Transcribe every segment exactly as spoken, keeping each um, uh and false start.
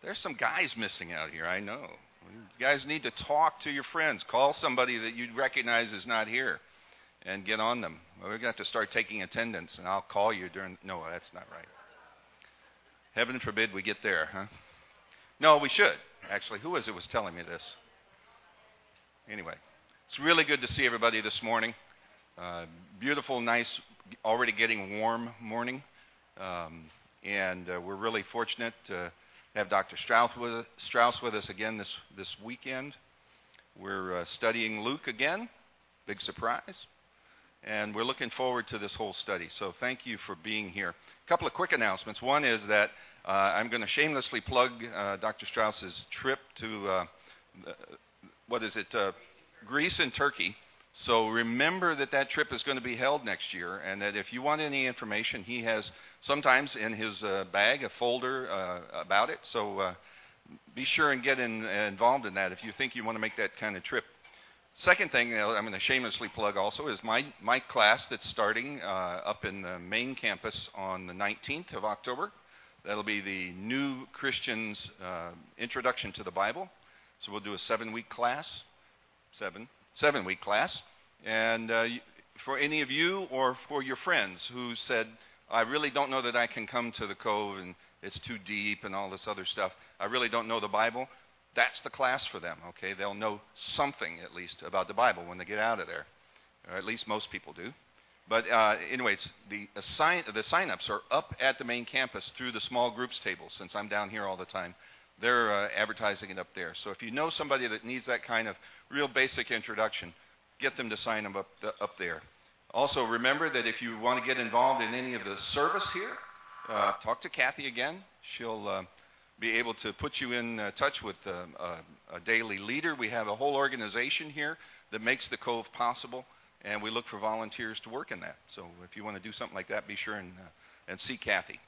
There's some guys missing out here, I know. You guys need to talk to your friends. Call somebody that you recognize is not here and get on them. Well, we're going to have to start taking attendance, and I'll call you during... No, that's not right. Heaven forbid we get there, huh? No, we should, actually. Who was it was telling me this? Anyway, it's really good to see everybody this morning. Uh, beautiful, nice, already getting warm morning. Um, and uh, we're really fortunate to have Doctor Strauss with, Strauss with us again this, this weekend. We're uh, studying Luke again. Big surprise. And we're looking forward to this whole study. So thank you for being here. A couple of quick announcements. One is that uh, I'm going to shamelessly plug uh, Doctor Strauss's trip to, uh, what is it, uh, Greece and Turkey. So remember that that trip is going to be held next year, and that if you want any information, he has sometimes in his uh, bag a folder uh, about it. So uh, be sure and get in, uh, involved in that if you think you want to make that kind of trip. Second thing uh, I'm going to shamelessly plug also is my, my class that's starting uh, up in the main campus on the nineteenth of October. That'll be the New Christians uh, Introduction to the Bible. So we'll do a seven-week class. Seven. Seven-week class, and uh, for any of you or for your friends who said, I really don't know that I can come to the Cove and it's too deep and all this other stuff, I really don't know the Bible, that's the class for them, okay? They'll know something, at least, about the Bible when they get out of there, or at least most people do. But uh, anyways, the, assign, the sign-ups are up at the main campus through the small groups table, since I'm down here all the time. They're uh, advertising it up there. So if you know somebody that needs that kind of real basic introduction, get them to sign them up, the, up there. Also, remember that if you want to get involved in any of the service here, uh, talk to Kathy again. She'll uh, be able to put you in uh, touch with uh, a, a daily leader. We have a whole organization here that makes the Cove possible, and we look for volunteers to work in that. So if you want to do something like that, be sure and, uh, and see Kathy.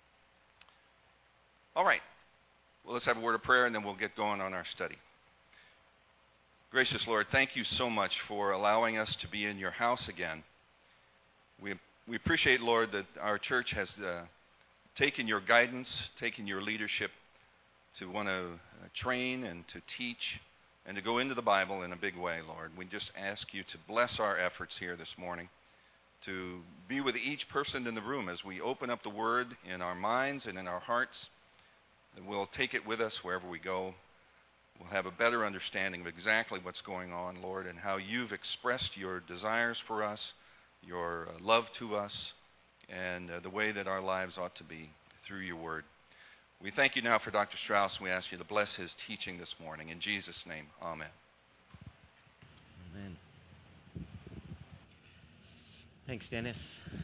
All right. Well, let's have a word of prayer, and then we'll get going on our study. Gracious Lord, thank you so much for allowing us to be in your house again. We, we appreciate, Lord, that our church has uh, taken your guidance, taken your leadership to want to uh, train and to teach and to go into the Bible in a big way, Lord. We just ask you to bless our efforts here this morning, to be with each person in the room as we open up the Word in our minds and in our hearts. And we'll take it with us wherever we go. We'll have a better understanding of exactly what's going on, Lord, and how you've expressed your desires for us, your uh, love to us, and uh, the way that our lives ought to be through your word. We thank you now for Doctor Strauss, and we ask you to bless his teaching this morning. In Jesus' name, amen. Amen. Thanks, Dennis.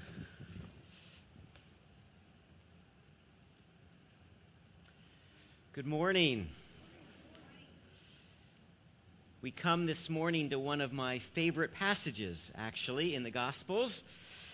Good morning. We come this morning to one of my favorite passages, actually, in the Gospels.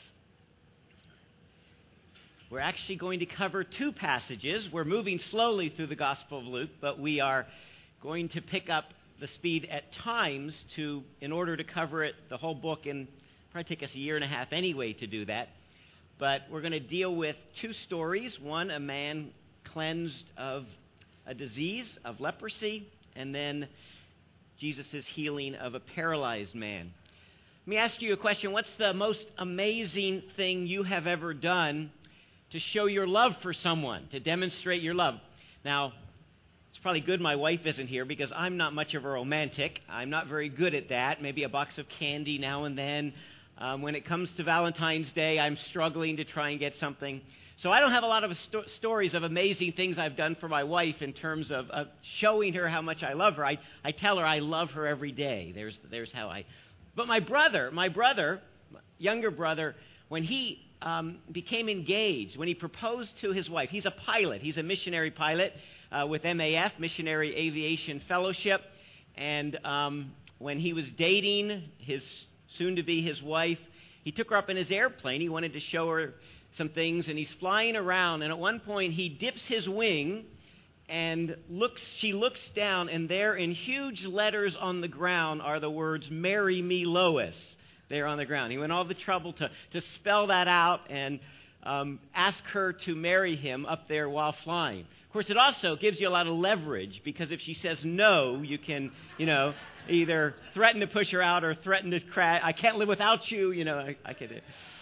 We're actually going to cover two passages. We're moving slowly through the Gospel of Luke, but we are going to pick up the speed at times to, in order to cover it, the whole book, and probably take us a year and a half anyway to do that. But we're going to deal with two stories. One, a man cleansed of a disease of leprosy, and then Jesus' healing of a paralyzed man. Let me ask you a question. What's the most amazing thing you have ever done to show your love for someone, to demonstrate your love? Now, it's probably good my wife isn't here because I'm not much of a romantic. I'm not very good at that. Maybe a box of candy now and then. Um, when it comes to Valentine's Day, I'm struggling to try and get something. So I don't have a lot of sto- stories of amazing things I've done for my wife in terms of, of showing her how much I love her. I, I tell her I love her every day. There's, there's how I... But my brother, my brother, younger brother, when he um, became engaged, when he proposed to his wife, he's a pilot. He's a missionary pilot uh, with M A F, Missionary Aviation Fellowship. And um, when he was dating his soon-to-be his wife, he took her up in his airplane. He wanted to show her some things, and he's flying around, and at one point he dips his wing and looks. She looks down, and there in huge letters on the ground are the words, "Marry me, Lois," there on the ground. He went all the trouble to, to spell that out and um, ask her to marry him up there while flying. Of course, it also gives you a lot of leverage, because if she says no, you can, you know, either threaten to push her out or threaten to crash. I can't live without you, you know, I, I could.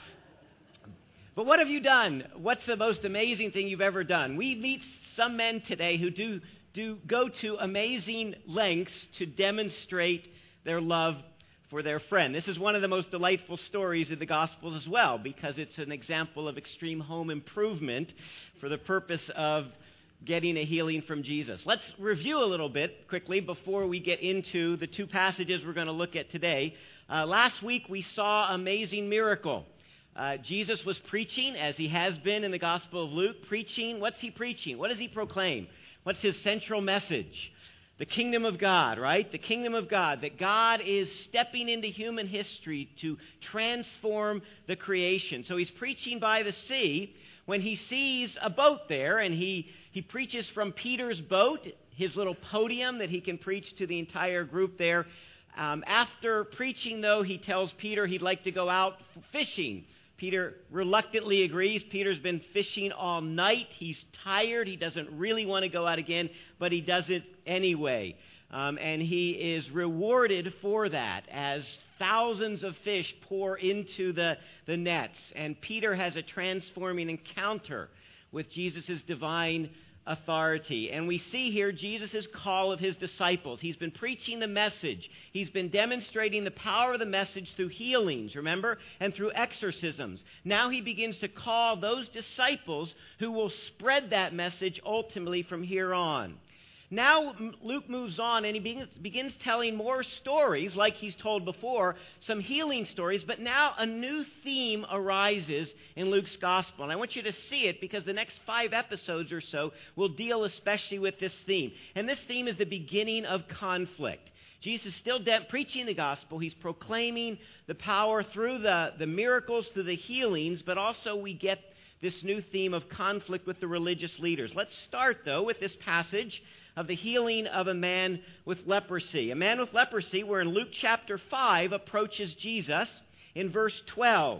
But what have you done? What's the most amazing thing you've ever done? We meet some men today who do, do go to amazing lengths to demonstrate their love for their friend. This is one of the most delightful stories in the Gospels as well, because it's an example of extreme home improvement for the purpose of getting a healing from Jesus. Let's review a little bit quickly before we get into the two passages we're going to look at today. Uh, last week we saw an amazing miracle. Uh, Jesus was preaching, as he has been in the Gospel of Luke, preaching. What's he preaching? What does he proclaim? What's his central message? The kingdom of God, right? The kingdom of God, that God is stepping into human history to transform the creation. So he's preaching by the sea when he sees a boat there, and he, he preaches from Peter's boat, his little podium that he can preach to the entire group there. Um, after preaching, though, he tells Peter he'd like to go out fishing. Peter reluctantly agrees. Peter's been fishing all night. He's tired. He doesn't really want to go out again, but he does it anyway. Um, and he is rewarded for that as thousands of fish pour into the, the nets. And Peter has a transforming encounter with Jesus' divine authority. And we see here Jesus' call of his disciples. He's been preaching the message. He's been demonstrating the power of the message through healings, remember, and through exorcisms. Now he begins to call those disciples who will spread that message ultimately from here on. Now Luke moves on and he begins, begins telling more stories like he's told before, some healing stories, but now a new theme arises in Luke's gospel. And I want you to see it because the next five episodes or so will deal especially with this theme. And this theme is the beginning of conflict. Jesus is still de- preaching the gospel. He's proclaiming the power through the, the miracles, through the healings, but also we get this new theme of conflict with the religious leaders. Let's start, though, with this passage of the healing of a man with leprosy. A man with leprosy, where in Luke chapter five, approaches Jesus in verse twelve.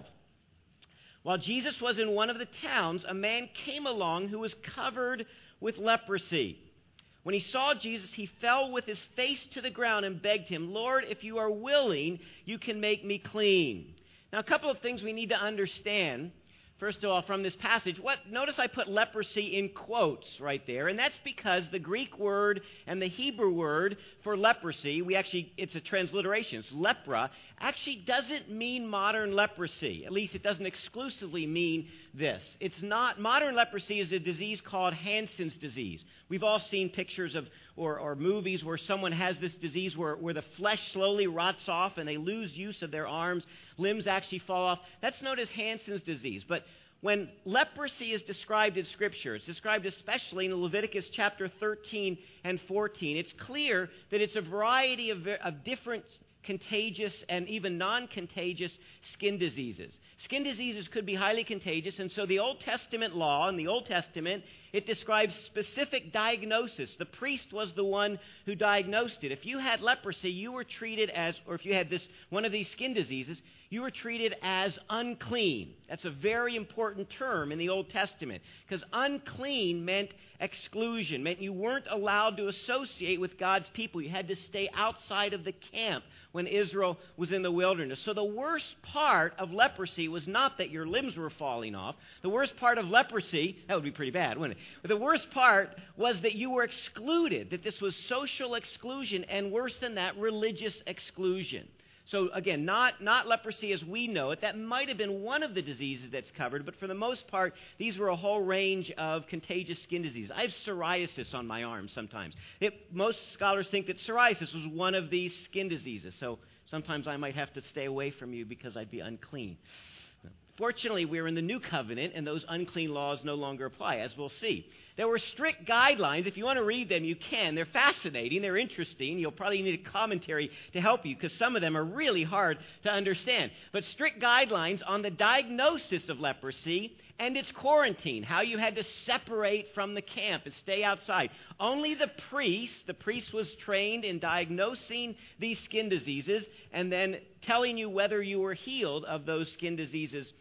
While Jesus was in one of the towns, a man came along who was covered with leprosy. When he saw Jesus, he fell with his face to the ground and begged him, "Lord, if you are willing, you can make me clean." Now, a couple of things we need to understand. First of all, from this passage, what notice I put leprosy in quotes right there, and that's because the Greek word and the Hebrew word for leprosy, we actually, it's a transliteration, it's lepra, actually doesn't mean modern leprosy. At least it doesn't exclusively mean this. It's not, modern leprosy is a disease called Hansen's disease. We've all seen pictures of, or, or movies where someone has this disease where, where the flesh slowly rots off and they lose use of their arms, limbs actually fall off. That's known as Hansen's disease. But when leprosy is described in Scripture, it's described especially in Leviticus chapter thirteen and fourteen, it's clear that it's a variety of, of different contagious and even non-contagious skin diseases. Skin diseases could be highly contagious, and so the Old Testament law, in the Old Testament, it describes specific diagnosis. The priest was the one who diagnosed it. If you had leprosy, you were treated as, or if you had this one of these skin diseases, you were treated as unclean. That's a very important term in the Old Testament, because unclean meant exclusion, meant you weren't allowed to associate with God's people. You had to stay outside of the camp when Israel was in the wilderness. So the worst part of leprosy was not that your limbs were falling off. The worst part of leprosy, that would be pretty bad, wouldn't it? But the worst part was that you were excluded, that this was social exclusion, and worse than that, religious exclusion. So again, not, not leprosy as we know it. That might have been one of the diseases that's covered, but for the most part, these were a whole range of contagious skin diseases. I have psoriasis on my arm sometimes. It, most scholars think that psoriasis was one of these skin diseases, so sometimes I might have to stay away from you because I'd be unclean. Fortunately, we're in the new covenant, and those unclean laws no longer apply, as we'll see. There were strict guidelines. If you want to read them, you can. They're fascinating. They're interesting. You'll probably need a commentary to help you, because some of them are really hard to understand. But strict guidelines on the diagnosis of leprosy and its quarantine, how you had to separate from the camp and stay outside. Only the priest, the priest was trained in diagnosing these skin diseases and then telling you whether you were healed of those skin diseases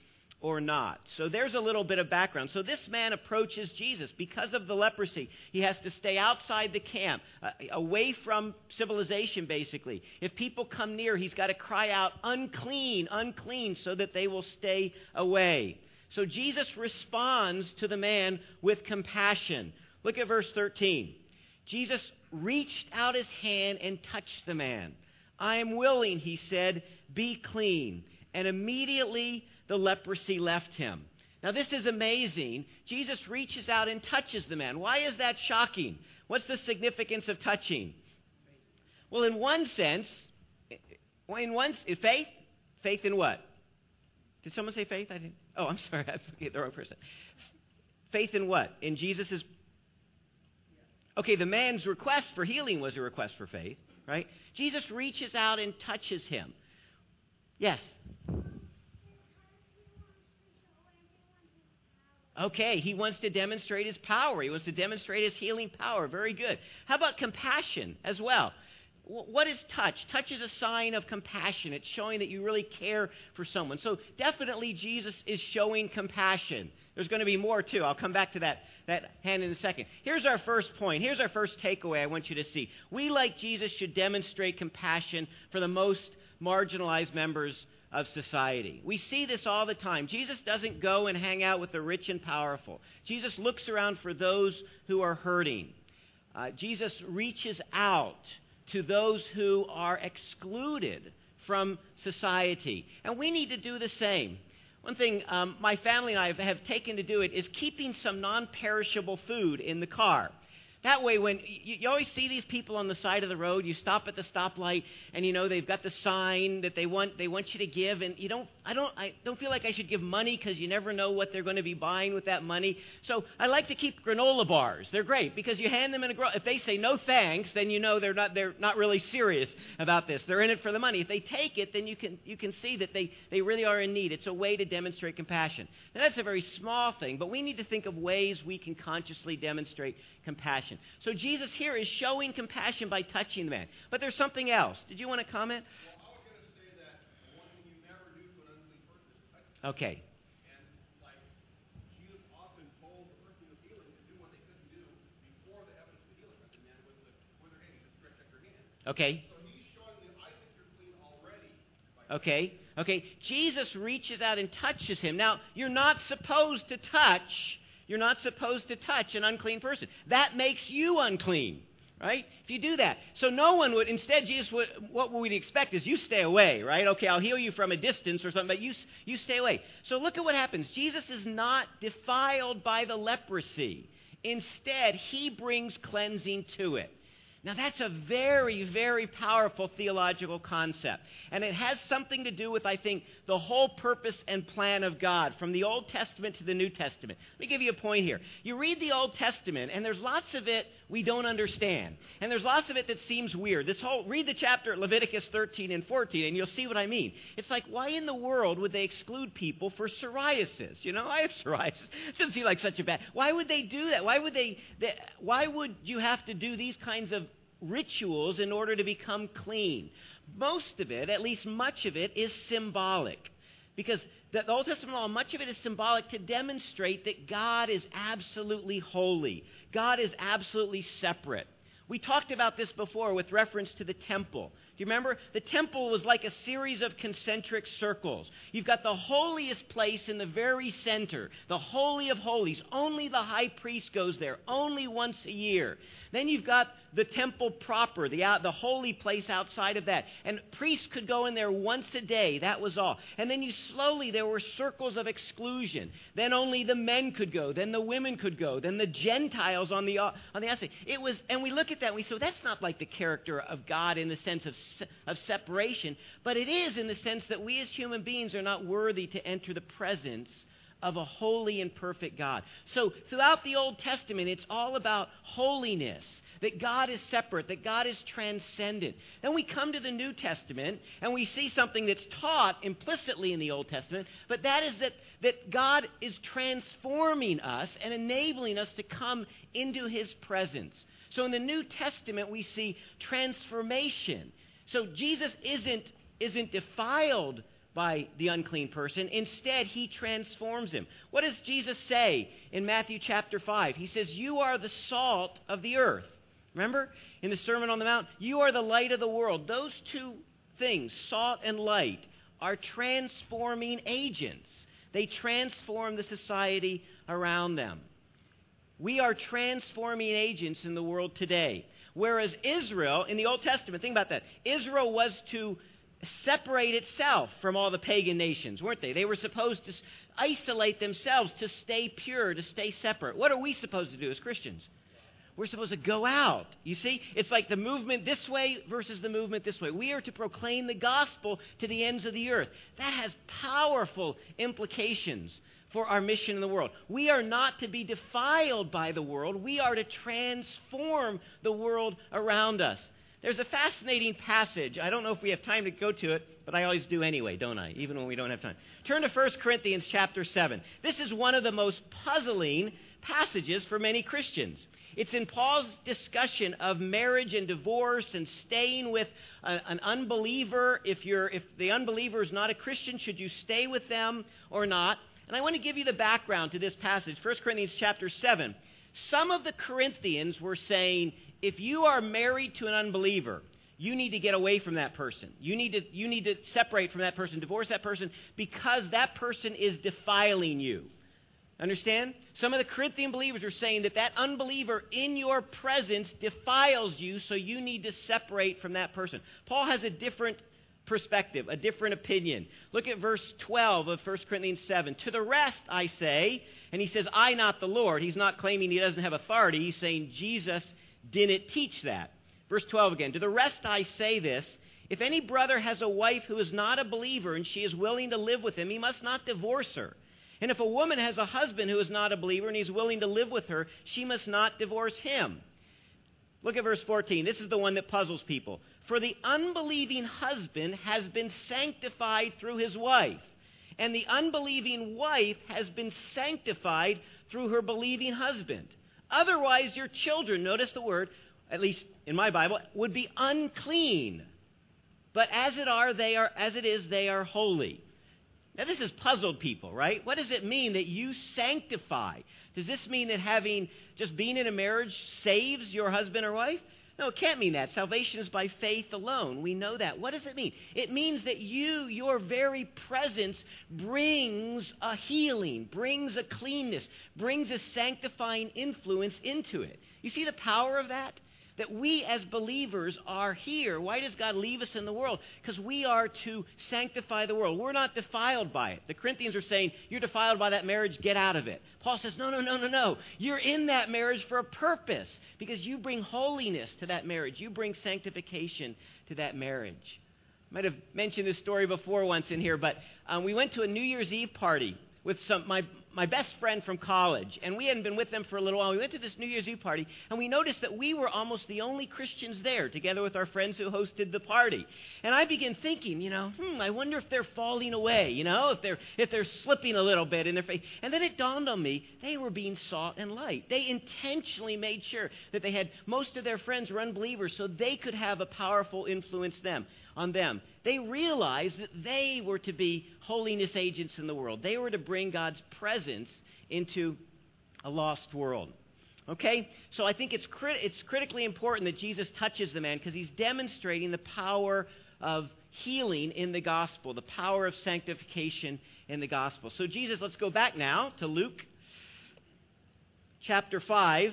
or not. So there's a little bit of background. So this man approaches Jesus because of the leprosy. He has to stay outside the camp, uh, away from civilization, basically. If people come near, he's got to cry out, unclean, unclean, so that they will stay away. So Jesus responds to the man with compassion. Look at verse thirteen. Jesus reached out his hand and touched the man. I am willing, he said, be clean. And immediately the leprosy left him. Now this is amazing. Jesus reaches out and touches the man. Why is that shocking? What's the significance of touching? Well, in one sense, in one faith, faith in what? Did someone say faith? I didn't. Oh, I'm sorry. I was looking at the wrong person. Faith in what? In Jesus' Okay, the man's request for healing was a request for faith, right? Jesus reaches out and touches him. Yes? Okay, he wants to demonstrate his power. He wants to demonstrate his healing power. Very good. How about compassion as well? What is touch? Touch is a sign of compassion. It's showing that you really care for someone. So definitely Jesus is showing compassion. There's going to be more too. I'll come back to that, that hand in a second. Here's our first point. Here's our first takeaway I want you to see. We, like Jesus, should demonstrate compassion for the most marginalized members of society. We see this all the time. Jesus doesn't go and hang out with the rich and powerful. Jesus looks around for those who are hurting. Uh, Jesus reaches out to those who are excluded from society. And we need to do the same. One thing um, my family and I have, have taken to do it is keeping some non-perishable food in the car. That way, when you, you always see these people on the side of the road, you stop at the stoplight, and you know they've got the sign that they want they want you to give, and you don't. I don't. I don't feel like I should give money because you never know what they're going to be buying with that money. So I like to keep granola bars. They're great because you hand them in a granola. If they say no thanks, then you know they're not they're not really serious about this. They're in it for the money. If they take it, then you can you can see that they they really are in need. It's a way to demonstrate compassion. Now that's a very small thing, but we need to think of ways we can consciously demonstrate compassion. So Jesus here is showing compassion by touching the man. But there's something else. Did you want to comment? Well, I was going to say that one thing you never do to an unclean person is touch them. Okay. And like Jesus often told the person who was healing to do what they couldn't do before the evidence of the healing of the man with the with their hand. He just stretched out your hand. Okay. So he's showing that I think you're clean already. By Okay. Okay. Jesus reaches out and touches him. Now, you're not supposed to touch You're not supposed to touch an unclean person. That makes you unclean, right? If you do that. So no one would, instead, Jesus would, what we'd expect is you stay away, right? Okay, I'll heal you from a distance or something, but you, you stay away. So look at what happens. Jesus is not defiled by the leprosy. Instead, he brings cleansing to it. Now, that's a very, very powerful theological concept. And it has something to do with, I think, the whole purpose and plan of God from the Old Testament to the New Testament. Let me give you a point here. You read the Old Testament, and there's lots of it we don't understand. And there's lots of it that seems weird. This whole, read the chapter Leviticus thirteen and fourteen, and you'll see what I mean. It's like, why in the world would they exclude people for psoriasis? You know, I have psoriasis. It doesn't seem like such a bad... Why would they do that? Why would they... they why would you have to do these kinds of rituals in order to become clean? Most of it, at least much of it, is symbolic. Because the Old Testament law, much of it is symbolic to demonstrate that God is absolutely holy. God is absolutely separate. We talked about this before with reference to the temple. Do you remember? The temple was like a series of concentric circles. You've got the holiest place in the very center, the Holy of Holies. Only the high priest goes there, only once a year. Then you've got the temple proper, the, out, the holy place outside of that. And priests could go in there once a day. That was all. And then you slowly, there were circles of exclusion. Then only the men could go. Then the women could go. Then the Gentiles on the, on the outside. It was, and we look at that and we say, that's not like the character of God in the sense of of separation, but it is in the sense that we as human beings are not worthy to enter the presence of a holy and perfect God. So throughout the Old Testament, it's all about holiness, that God is separate, that God is transcendent. Then we come to the New Testament, and we see something that's taught implicitly in the Old Testament, but that is that, that God is transforming us and enabling us to come into his presence. So in the New Testament, we see transformation. So Jesus isn't, isn't defiled by the unclean person. Instead, he transforms him. What does Jesus say in Matthew chapter five? He says, you are the salt of the earth. Remember, in the Sermon on the Mount, you are the light of the world. Those two things, salt and light, are transforming agents. They transform the society around them. We are transforming agents in the world today. Whereas Israel, in the Old Testament, think about that. Israel was to separate itself from all the pagan nations, weren't they? They were supposed to isolate themselves, to stay pure, to stay separate. What are we supposed to do as Christians? We're supposed to go out. You see, it's like the movement this way versus the movement this way. We are to proclaim the gospel to the ends of the earth. That has powerful implications for our mission in the world. We are not to be defiled by the world. We are to transform the world around us. There's a fascinating passage. I don't know if we have time to go to it, but I always do anyway, don't I? Even when we don't have time. Turn to First Corinthians chapter seven. This is one of the most puzzling passages for many Christians. It's in Paul's discussion of marriage and divorce and staying with a, an unbeliever. If you're, if the unbeliever is not a Christian, should you stay with them or not? And I want to give you the background to this passage, First Corinthians chapter seven. Some of the Corinthians were saying, if you are married to an unbeliever, you need to get away from that person. You need to, you need to separate from that person, divorce that person, because that person is defiling you. Understand? Some of the Corinthian believers are saying that that unbeliever in your presence defiles you, so you need to separate from that person. Paul has a different perspective, a different opinion. Look at verse twelve of First Corinthians seven. To the rest I say, and he says, I, not the Lord. He's not claiming he doesn't have authority. He's saying Jesus didn't teach that. Verse twelve again. To the rest I say this, if any brother has a wife who is not a believer and she is willing to live with him, he must not divorce her. And if a woman has a husband who is not a believer and he's willing to live with her, she must not divorce him. Look at verse fourteen. This is the one that puzzles people. For the unbelieving husband has been sanctified through his wife, and the unbelieving wife has been sanctified through her believing husband. Otherwise, your children, notice the word, at least in my Bible, would be unclean. But as it are, they are as it is, they are holy. Now, this has puzzled people, right? What does it mean that you sanctify? Does this mean that having just being in a marriage saves your husband or wife? No, it can't mean that. Salvation is by faith alone. We know that. What does it mean? It means that you, your very presence, brings a healing, brings a cleanness, brings a sanctifying influence into it. You see the power of that? That we as believers are here. Why does God leave us in the world? Because we are to sanctify the world. We're not defiled by it. The Corinthians are saying, you're defiled by that marriage, get out of it. Paul says, no, no, no, no, no. You're in that marriage for a purpose, because you bring holiness to that marriage. You bring sanctification to that marriage. I might have mentioned this story before once in here, but um, we went to a New Year's Eve party with some my my best friend from college, and we hadn't been with them for a little while. We went to this New Year's Eve party, and we noticed that we were almost the only Christians there, together with our friends who hosted the party. And I began thinking, you know, hmm, I wonder if they're falling away, you know, if they're if they're slipping a little bit in their faith. And then it dawned on me, they were being salt and light. They intentionally made sure that they had most of their friends were unbelievers, so they could have a powerful influence them on them. They realized that they were to be holiness agents in the world. They were to bring God's presence into a lost world. Okay? So I think it's crit- it's critically important that Jesus touches the man, because he's demonstrating the power of healing in the gospel, the power of sanctification in the gospel. So Jesus, let's go back now to Luke chapter five.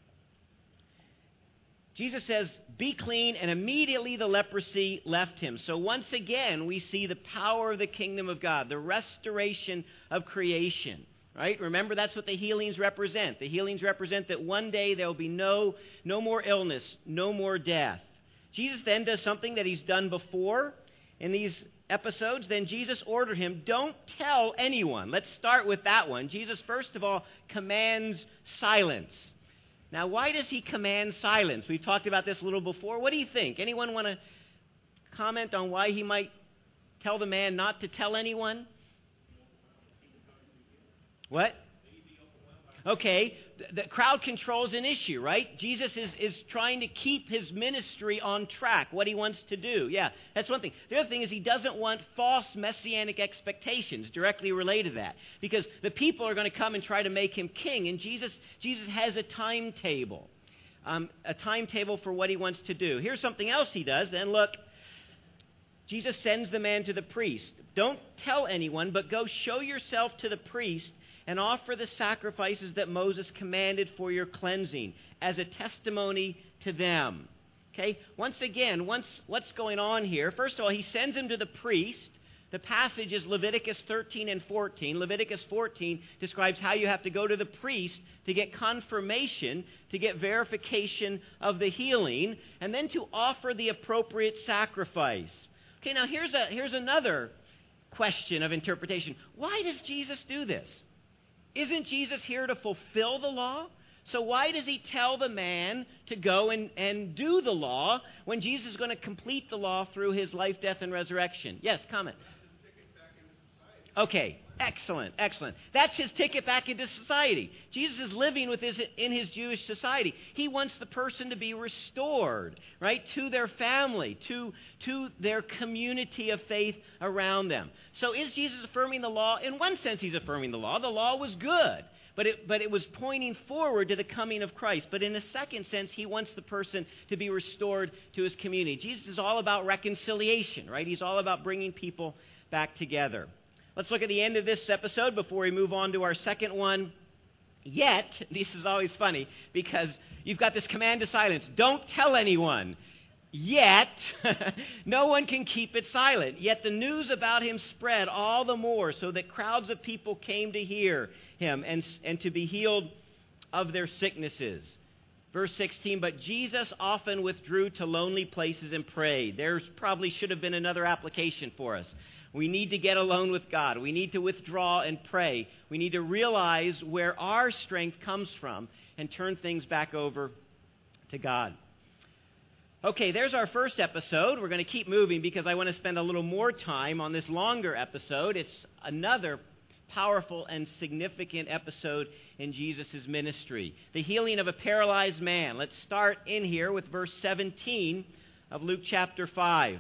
Jesus says, be clean, and immediately the leprosy left him. So once again, we see the power of the kingdom of God, the restoration of creation, right? Remember, that's what the healings represent. The healings represent that one day there will be no, no more illness, no more death. Jesus then does something that he's done before in these episodes. Then Jesus ordered him, don't tell anyone. Let's start with that one. Jesus, first of all, commands silence. Now, why does he command silence? We've talked about this a little before. What do you think? Anyone want to comment on why he might tell the man not to tell anyone? What? Okay, the crowd control is an issue, right? Jesus is, is trying to keep his ministry on track, what he wants to do. Yeah, that's one thing. The other thing is he doesn't want false messianic expectations directly related to that, because the people are going to come and try to make him king, and Jesus, Jesus has a timetable, um, a timetable for what he wants to do. Here's something else he does. Then look, Jesus sends the man to the priest. Don't tell anyone, but go show yourself to the priest and offer the sacrifices that Moses commanded for your cleansing as a testimony to them. Okay? Once again, once, what's going on here? First of all, he sends him to the priest. The passage is Leviticus thirteen and fourteen. Leviticus fourteen describes how you have to go to the priest to get confirmation, to get verification of the healing, and then to offer the appropriate sacrifice. Okay, now here's a here's another question of interpretation. Why does Jesus do this? Isn't Jesus here to fulfill the law? So why does he tell the man to go and, and do the law when Jesus is going to complete the law through his life, death, and resurrection? Yes, comment. Okay, excellent, excellent. That's his ticket back into society. Jesus is living with his, in his Jewish society. He wants the person to be restored, right, to their family, to, to their community of faith around them. So is Jesus affirming the law? In one sense, he's affirming the law. The law was good, but it, but it was pointing forward to the coming of Christ. But in a second sense, he wants the person to be restored to his community. Jesus is all about reconciliation, right? He's all about bringing people back together. Let's look at the end of this episode before we move on to our second one. Yet, this is always funny because you've got this command to silence. Don't tell anyone. Yet, no one can keep it silent. Yet the news about him spread all the more so that crowds of people came to hear him and, and to be healed of their sicknesses. Verse sixteen, but Jesus often withdrew to lonely places and prayed. There probably should have been another application for us. We need to get alone with God. We need to withdraw and pray. We need to realize where our strength comes from and turn things back over to God. Okay, there's our first episode. We're going to keep moving because I want to spend a little more time on this longer episode. It's another powerful and significant episode in Jesus' ministry. The healing of a paralyzed man. Let's start in here with verse seventeen of Luke chapter five.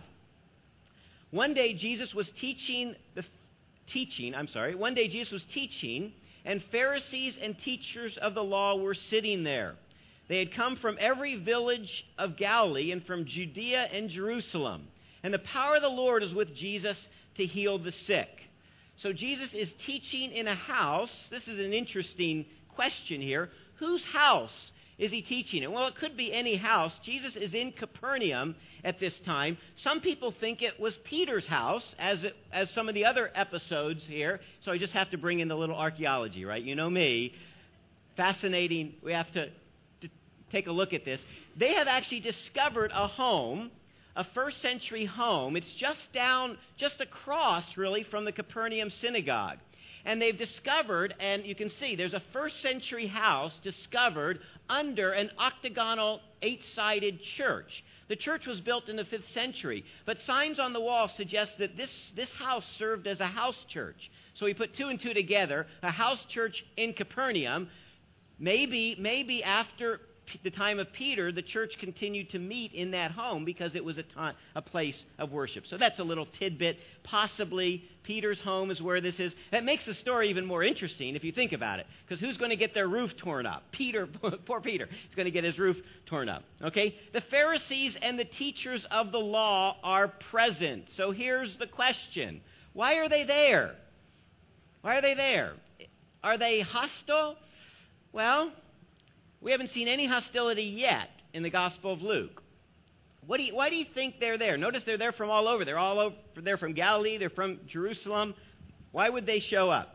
One day Jesus was teaching, the teaching, I'm sorry, one day Jesus was teaching, and Pharisees and teachers of the law were sitting there. They had come from every village of Galilee and from Judea and Jerusalem. And the power of the Lord is with Jesus to heal the sick. So Jesus is teaching in a house. This is an interesting question here. Whose house is he teaching in? Well, it could be any house. Jesus is in Capernaum at this time. Some people think it was Peter's house, as it, as some of the other episodes here. So I just have to bring in the little archaeology, right? You know me. Fascinating. We have to, to take a look at this. They have actually discovered a home, a first century home. It's just down, just across, really, from the Capernaum synagogue. And they've discovered, and you can see, there's a first century house discovered under an octagonal eight-sided church. The church was built in the fifth century, but signs on the wall suggest that this, this house served as a house church. So we put two and two together, a house church in Capernaum. Maybe, maybe after the time of Peter, the church continued to meet in that home because it was a, time, a place of worship. So that's a little tidbit. Possibly Peter's home is where this is. That makes the story even more interesting if you think about it. Because who's going to get their roof torn up? Peter, poor Peter, is going to get his roof torn up. Okay? The Pharisees and the teachers of the law are present. So here's the question. Why are they there? Why are they there? Are they hostile? Well, we haven't seen any hostility yet in the Gospel of Luke. What do you, why do you think they're there? Notice they're there from all over. They're all over. They're from Galilee. They're from Jerusalem. Why would they show up?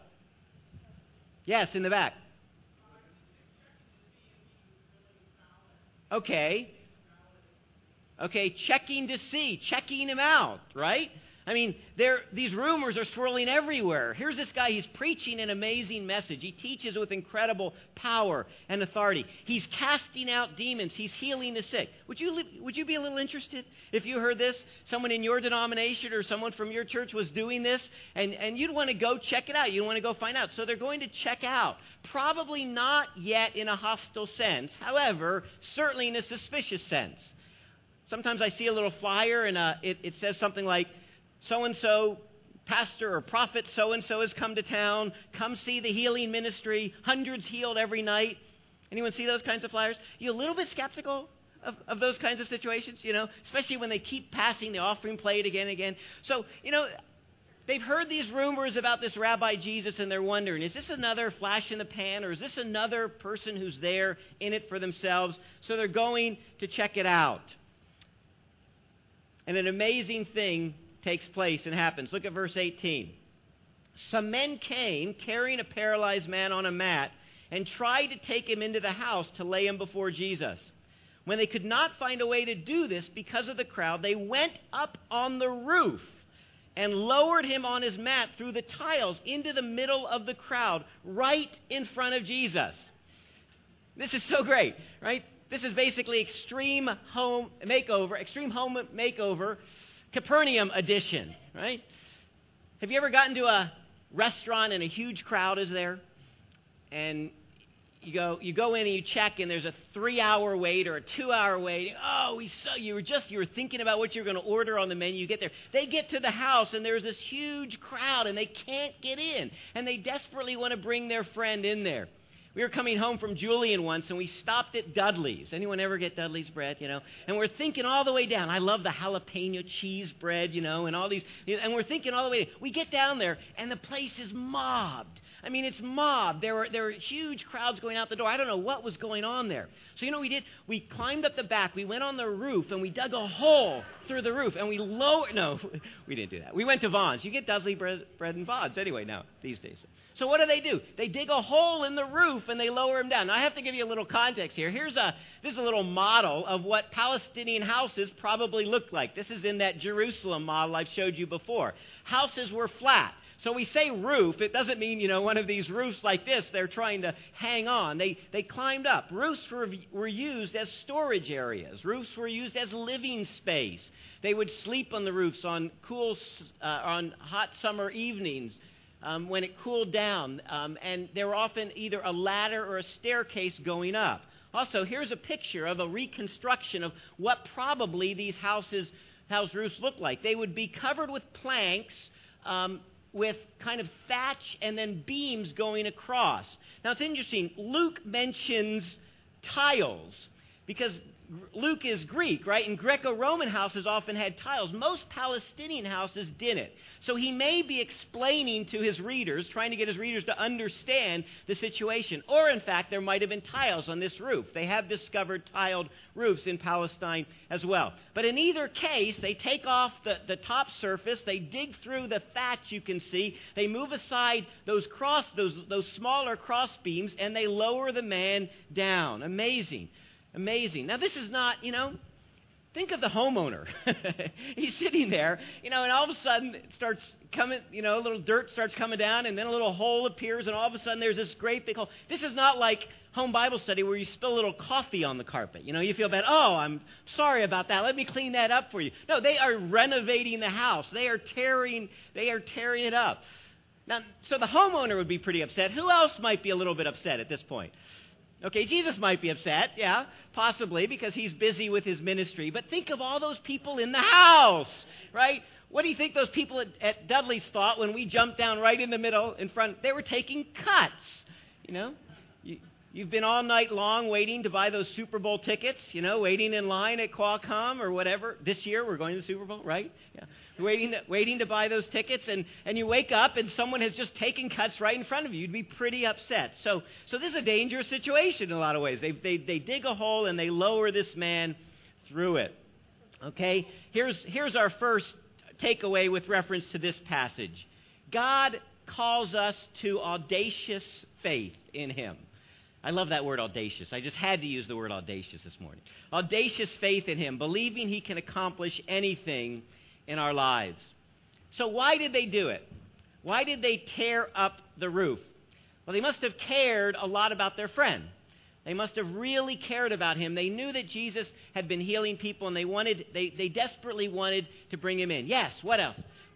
Yes, in the back. Okay. Okay, checking to see, checking him out, right? I mean, there these rumors are swirling everywhere. Here's this guy, he's preaching an amazing message. He teaches with incredible power and authority. He's casting out demons. He's healing the sick. Would you, li- would you be a little interested if you heard this? Someone in your denomination or someone from your church was doing this, and, and you'd want to go check it out. You'd want to go find out. So they're going to check out. Probably not yet in a hostile sense. However, certainly in a suspicious sense. Sometimes I see a little flyer, and uh, it, it says something like, so-and-so, pastor or prophet so-and-so has come to town. Come see the healing ministry. Hundreds healed every night. Anyone see those kinds of flyers? You a little bit skeptical of, of those kinds of situations, you know, especially when they keep passing the offering plate again and again. So, you know, they've heard these rumors about this Rabbi Jesus, and they're wondering, is this another flash in the pan, or is this another person who's there in it for themselves? So they're going to check it out. And an amazing thing takes place and happens. Look at verse eighteen. Some men came carrying a paralyzed man on a mat and tried to take him into the house to lay him before Jesus. When they could not find a way to do this because of the crowd, they went up on the roof and lowered him on his mat through the tiles into the middle of the crowd, right in front of Jesus. This is so great, right? This is basically extreme home makeover, extreme home makeover, Capernaum edition, right? Have you ever gotten to a restaurant and a huge crowd is there? And you go you go in and you check, and there's a three-hour wait or a two-hour wait. Oh, we saw you were just you were thinking about what you're going to order on the menu. You get there. They get to the house, and there's this huge crowd, and they can't get in. And they desperately want to bring their friend in there. We were coming home from Julian once, and we stopped at Dudley's. Anyone ever get Dudley's bread, you know? And we're thinking all the way down. I love the jalapeno cheese bread, you know, and all these. And we're thinking all the way down. We get down there, and the place is mobbed. I mean, it's mobbed. There were, there were huge crowds going out the door. I don't know what was going on there. So, you know what we did? We climbed up the back. We went on the roof, and we dug a hole through the roof, and we lowered. No, we didn't do that. We went to Vaughn's. You get Dudley bread, bread in Vaughn's anyway now, these days. So what do they do? They dig a hole in the roof, and they lower him down. Now, I have to give you a little context here. Here's a this is a little model of what Palestinian houses probably looked like. This is in that Jerusalem model I've showed you before. Houses were flat. So we say roof. It doesn't mean, you know, one of these roofs like this they're trying to hang on. They they climbed up. Roofs were, were used as storage areas. Roofs were used as living space. They would sleep on the roofs on cool, uh, on hot summer evenings. Um, when it cooled down, um, and there were often either a ladder or a staircase going up. Also, here's a picture of a reconstruction of what probably these houses, house roofs looked like. They would be covered with planks um, with kind of thatch and then beams going across. Now, it's interesting. Luke mentions tiles because Luke is Greek, right? And Greco-Roman houses often had tiles. Most Palestinian houses didn't. So he may be explaining to his readers, trying to get his readers to understand the situation. Or, in fact, there might have been tiles on this roof. They have discovered tiled roofs in Palestine as well. But in either case, they take off the, the top surface. They dig through the thatch you can see. They move aside those cross, those, those smaller cross beams, and they lower the man down. Amazing. Amazing. Now, this is not, you know, think of the homeowner. He's sitting there, you know, and all of a sudden it starts coming, you know, a little dirt starts coming down, and then a little hole appears, and all of a sudden there's this great big hole. This is not like home Bible study where you spill a little coffee on the carpet. You know, you feel bad. Oh, I'm sorry about that. Let me clean that up for you. No, they are renovating the house. They are tearing, they are tearing it up. Now, so the homeowner would be pretty upset. Who else might be a little bit upset at this point? Okay, Jesus might be upset, yeah, possibly, because he's busy with his ministry. But think of all those people in the house, right? What do you think those people at, at Dudley's thought when we jumped down right in the middle in front? They were taking cuts, you know? You, you've been all night long waiting to buy those Super Bowl tickets, you know, waiting in line at Qualcomm or whatever. This year we're going to the Super Bowl, right? Yeah. Waiting to, waiting to buy those tickets, and, and you wake up and someone has just taken cuts right in front of you. You'd be pretty upset. So so this is a dangerous situation in a lot of ways. They, they, they dig a hole and they lower this man through it. Okay? Here's, here's our first takeaway with reference to this passage. God calls us to audacious faith in him. I love that word audacious. I just had to use the word audacious this morning. Audacious faith in him, believing he can accomplish anything in our lives. So why did they do it? Why did they tear up the roof? Well, they must have cared a lot about their friend. They must have really cared about him. They knew that Jesus had been healing people, and they wanted, they, they desperately wanted to bring him in. Yes, what else?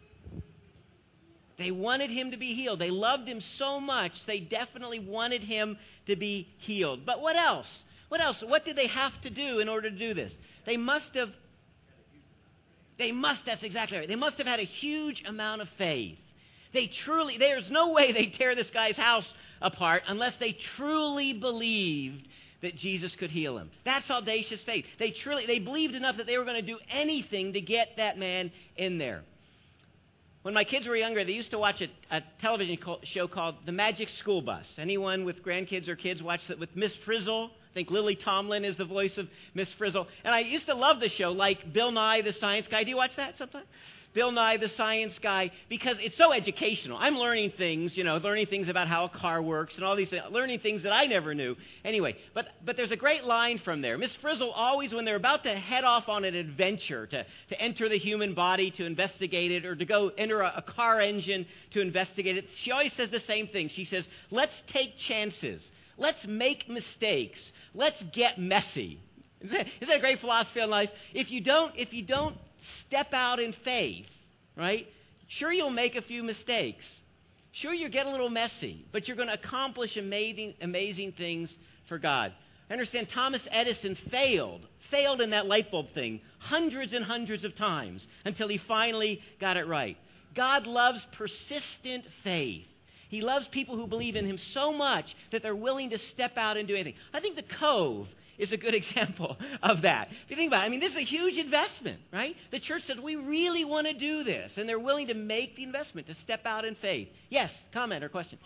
They wanted him to be healed. They loved him so much, they definitely wanted him to be healed. But what else? What else? What did they have to do in order to do this? They must have, they must, that's exactly right. They must have had a huge amount of faith. They truly, there's no way they tear this guy's house apart unless they truly believed that Jesus could heal him. That's audacious faith. They truly, they believed enough that they were going to do anything to get that man in there. When my kids were younger, they used to watch a, a television co- show called The Magic School Bus. Anyone with grandkids or kids watch it with Miss Frizzle? I think Lily Tomlin is the voice of Miss Frizzle. And I used to love the show, like Bill Nye the Science Guy. Do you watch that sometime? Bill Nye the Science Guy, because it's so educational. I'm learning things, you know, learning things about how a car works and all these things, learning things that I never knew. Anyway, but but there's a great line from there. Miss Frizzle always, when they're about to head off on an adventure, to, to enter the human body to investigate it, or to go enter a, a car engine to investigate it, she always says the same thing. She says, let's take chances. Let's make mistakes. Let's get messy. Isn't that, isn't that a great philosophy on life? If you don't, if you don't step out in faith, right? Sure, you'll make a few mistakes. Sure, you'll get a little messy, but you're going to accomplish amazing, amazing things for God. I understand Thomas Edison failed, failed in that light bulb thing hundreds and hundreds of times until he finally got it right. God loves persistent faith. He loves people who believe in him so much that they're willing to step out and do anything. I think the Cove is a good example of that. If you think about it, I mean, this is a huge investment, right? The church said, we really want to do this, and they're willing to make the investment, to step out in faith. Yes, comment or question?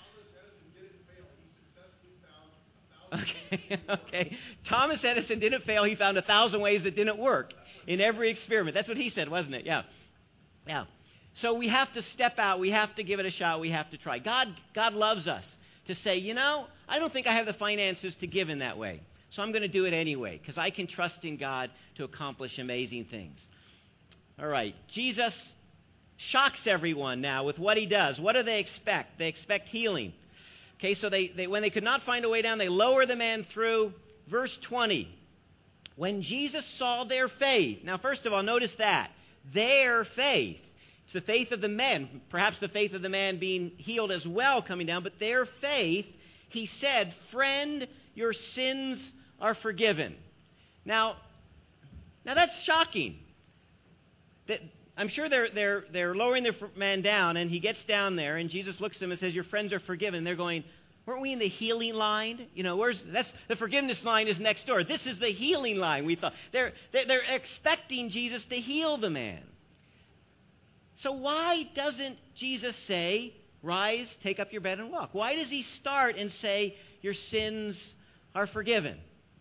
Okay, okay. Thomas Edison didn't fail. He found a thousand ways that didn't work in every experiment. That's what he said, wasn't it? Yeah. Yeah. So we have to step out. We have to give it a shot. We have to try. God, God loves us to say, you know, I don't think I have the finances to give in that way. So I'm going to do it anyway because I can trust in God to accomplish amazing things. All right. Jesus shocks everyone now with what he does. What do they expect? They expect healing. Okay, so they, they when they could not find a way down, they lower the man through. Verse twenty. When Jesus saw their faith. Now, first of all, notice that. Their faith. It's the faith of the men. Perhaps the faith of the man being healed as well coming down. But their faith, he said, friend, your sins are forgiven. Now, now that's shocking. That I'm sure they're they're they're lowering their man down, and he gets down there, and Jesus looks at him and says, "Your friends are forgiven." They're going, "Weren't we in the healing line? You know, where's that's the forgiveness line is next door. This is the healing line." We thought they're they're, they're expecting Jesus to heal the man. So why doesn't Jesus say, "Rise, take up your bed and walk"? Why does he start and say, "Your sins are forgiven"?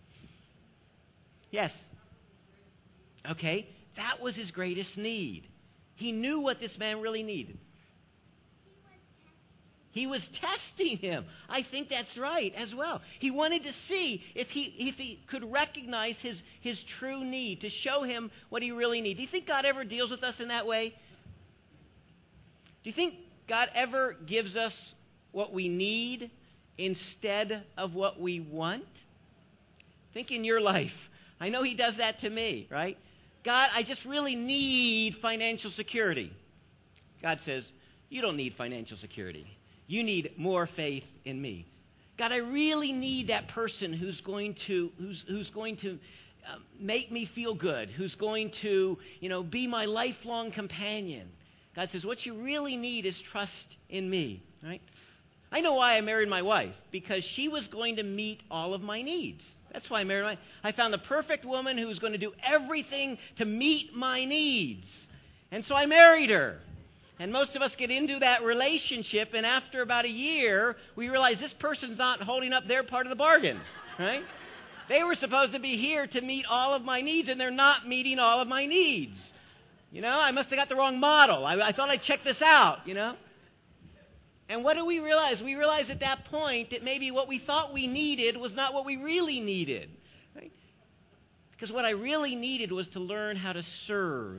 Yes. Okay. That was his greatest need. He knew what this man really needed. He was testing him. I think that's right as well. He wanted to see if he if he could recognize his, his true need, to show him what he really needs. Do you think God ever deals with us in that way? Do you think God ever gives us what we need instead of what we want? Think in your life. I know he does that to me, right? God, I just really need financial security. God says, you don't need financial security. You need more faith in me. God, I really need that person who's going to who's who's going to uh, make me feel good, who's going to, you know, be my lifelong companion. God says, what you really need is trust in me, right? I know why I married my wife, because she was going to meet all of my needs. That's why I married my wife. I found the perfect woman who was going to do everything to meet my needs. And so I married her. And most of us get into that relationship, and after about a year, we realize this person's not holding up their part of the bargain, right? They were supposed to be here to meet all of my needs, and they're not meeting all of my needs. You know, I must have got the wrong model. I, I thought I'd check this out, you know. And what do we realize? We realize at that point that maybe what we thought we needed was not what we really needed. Right? Because what I really needed was to learn how to serve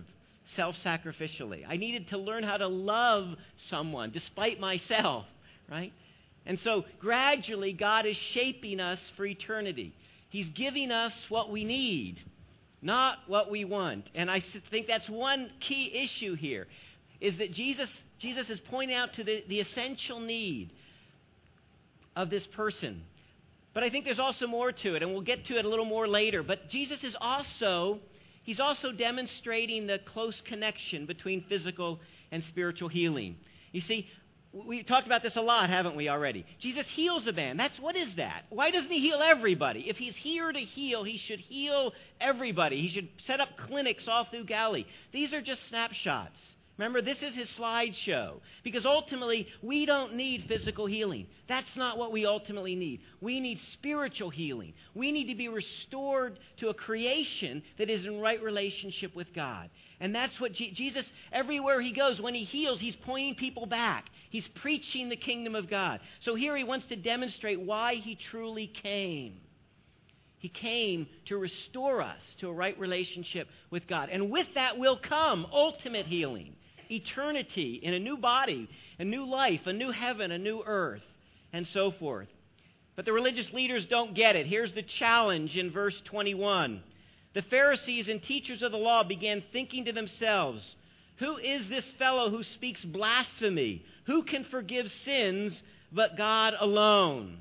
self-sacrificially. I needed to learn how to love someone despite myself, right? And so gradually God is shaping us for eternity. He's giving us what we need, not what we want. And I think that's one key issue here, is that Jesus, Jesus is pointing out to the, the essential need of this person. But I think there's also more to it, and we'll get to it a little more later. But Jesus is also, he's also demonstrating the close connection between physical and spiritual healing. You see, we've talked about this a lot, haven't we, already? Jesus heals a man. That's, what is that? Why doesn't he heal everybody? If he's here to heal, he should heal everybody. He should set up clinics all through Galilee. These are just snapshots. Remember, this is his slideshow. Because ultimately, we don't need physical healing. That's not what we ultimately need. We need spiritual healing. We need to be restored to a creation that is in right relationship with God. And that's what G- Jesus, everywhere he goes, when he heals, he's pointing people back. He's preaching the kingdom of God. So here he wants to demonstrate why he truly came. He came to restore us to a right relationship with God. And with that will come ultimate healing, eternity in a new body, a new life, a new heaven, a new earth, and so forth. But the religious leaders don't get it. Here's the challenge in verse twenty-one. The Pharisees and teachers of the law began thinking to themselves, "Who is this fellow who speaks blasphemy? Who can forgive sins but God alone?"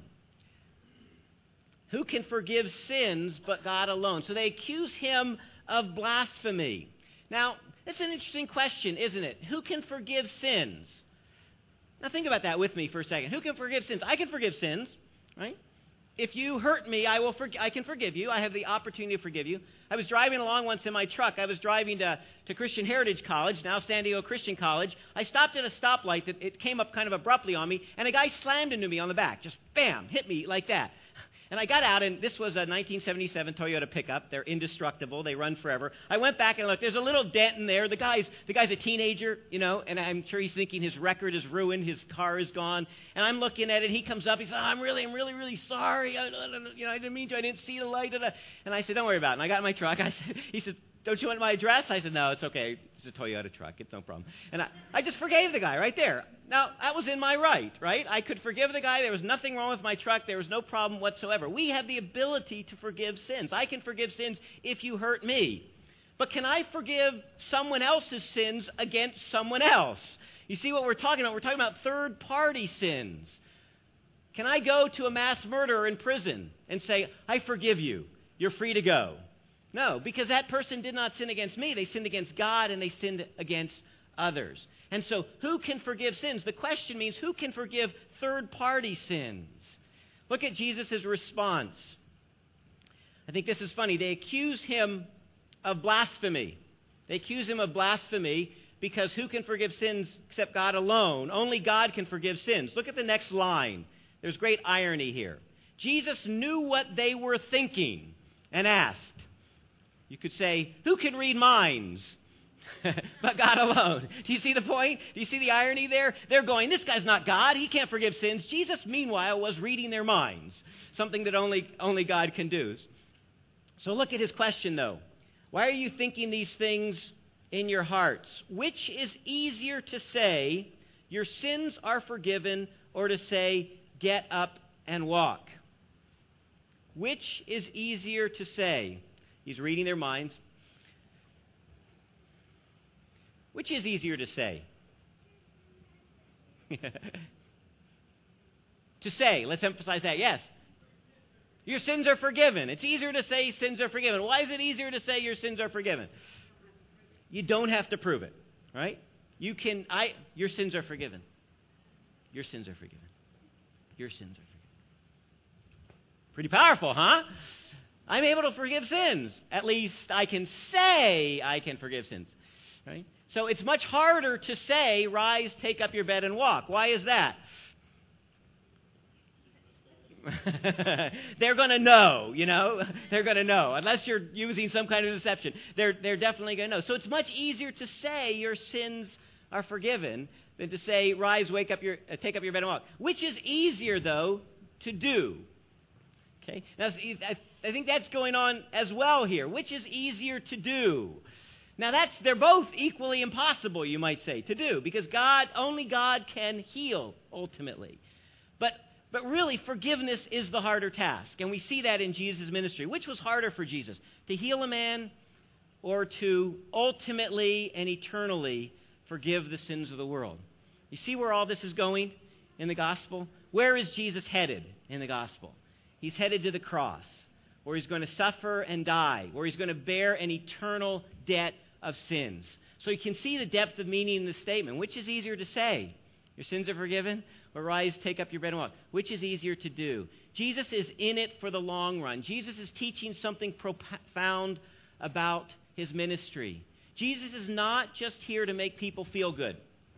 Who can forgive sins but God alone? So they accuse him of blasphemy. Now, that's an interesting question, isn't it? Who can forgive sins? Now think about that with me for a second. Who can forgive sins? I can forgive sins, right? If you hurt me, I will. For, I can forgive you. I have the opportunity to forgive you. I was driving along once in my truck. I was driving to, to Christian Heritage College, now San Diego Christian College. I stopped at a stoplight. That it came up kind of abruptly on me, and a guy slammed into me on the back. Just bam, hit me like that. And I got out, and this was a nineteen seventy-seven Toyota pickup. They're indestructible. They run forever. I went back and looked. There's a little dent in there. The guy's the guy's a teenager, you know, and I'm sure he's thinking his record is ruined. His car is gone. And I'm looking at it. He comes up. He says, oh, I'm really, I'm really, really sorry. I, I, you know, I didn't mean to. I didn't see the light. And I said, don't worry about it. And I got in my truck. I said, he said, don't you want my address? I said, no, it's okay. It's a Toyota truck. It's no problem. And I, I just forgave the guy right there. Now, that was in my right, right? I could forgive the guy. There was nothing wrong with my truck. There was no problem whatsoever. We have the ability to forgive sins. I can forgive sins if you hurt me. But can I forgive someone else's sins against someone else? You see what we're talking about? We're talking about third-party sins. Can I go to a mass murderer in prison and say, I forgive you. You're free to go? No, because that person did not sin against me. They sinned against God, and they sinned against others. And so, who can forgive sins? The question means, who can forgive third-party sins? Look at Jesus' response. I think this is funny. They accuse him of blasphemy. They accuse him of blasphemy because who can forgive sins except God alone? Only God can forgive sins. Look at the next line. There's great irony here. Jesus knew what they were thinking and asked. You could say, who can read minds? But God alone. Do you see the point? Do you see the irony there? They're going, this guy's not God. He can't forgive sins. Jesus, meanwhile, was reading their minds, something that only, only God can do. So look at his question, though. Why are you thinking these things in your hearts? Which is easier to say, your sins are forgiven, or to say, get up and walk? Which is easier to say? He's reading their minds. Which is easier to say? To say, let's emphasize that, yes. Your sins are forgiven. It's easier to say sins are forgiven. Why is it easier to say your sins are forgiven? You don't have to prove it, right? You can, I, your sins are forgiven. Your sins are forgiven. Your sins are forgiven. Pretty powerful, huh? I'm able to forgive sins. At least I can say I can forgive sins, right? So it's much harder to say, rise, take up your bed, and walk. Why is that? They're going to know, you know. They're going to know. Unless you're using some kind of deception. They're, they're definitely going to know. So it's much easier to say your sins are forgiven than to say, rise, wake up your, uh, take up your bed and walk. Which is easier, though, to do. Now, I think that's going on as well here. Which is easier to do? Now that's, they're both equally impossible, you might say, to do, because God, only God can heal ultimately. But But really, forgiveness is the harder task. And we see that in Jesus' ministry. Which was harder for Jesus? To heal a man or to ultimately and eternally forgive the sins of the world? You see where all this is going in the gospel? Where is Jesus headed in the gospel? He's headed to the cross, where he's going to suffer and die, where he's going to bear an eternal debt of sins. So you can see the depth of meaning in the statement. Which is easier to say? Your sins are forgiven? Or rise, take up your bed and walk? Which is easier to do? Jesus is in it for the long run. Jesus is teaching something profound about his ministry. Jesus is not just here to make people feel good.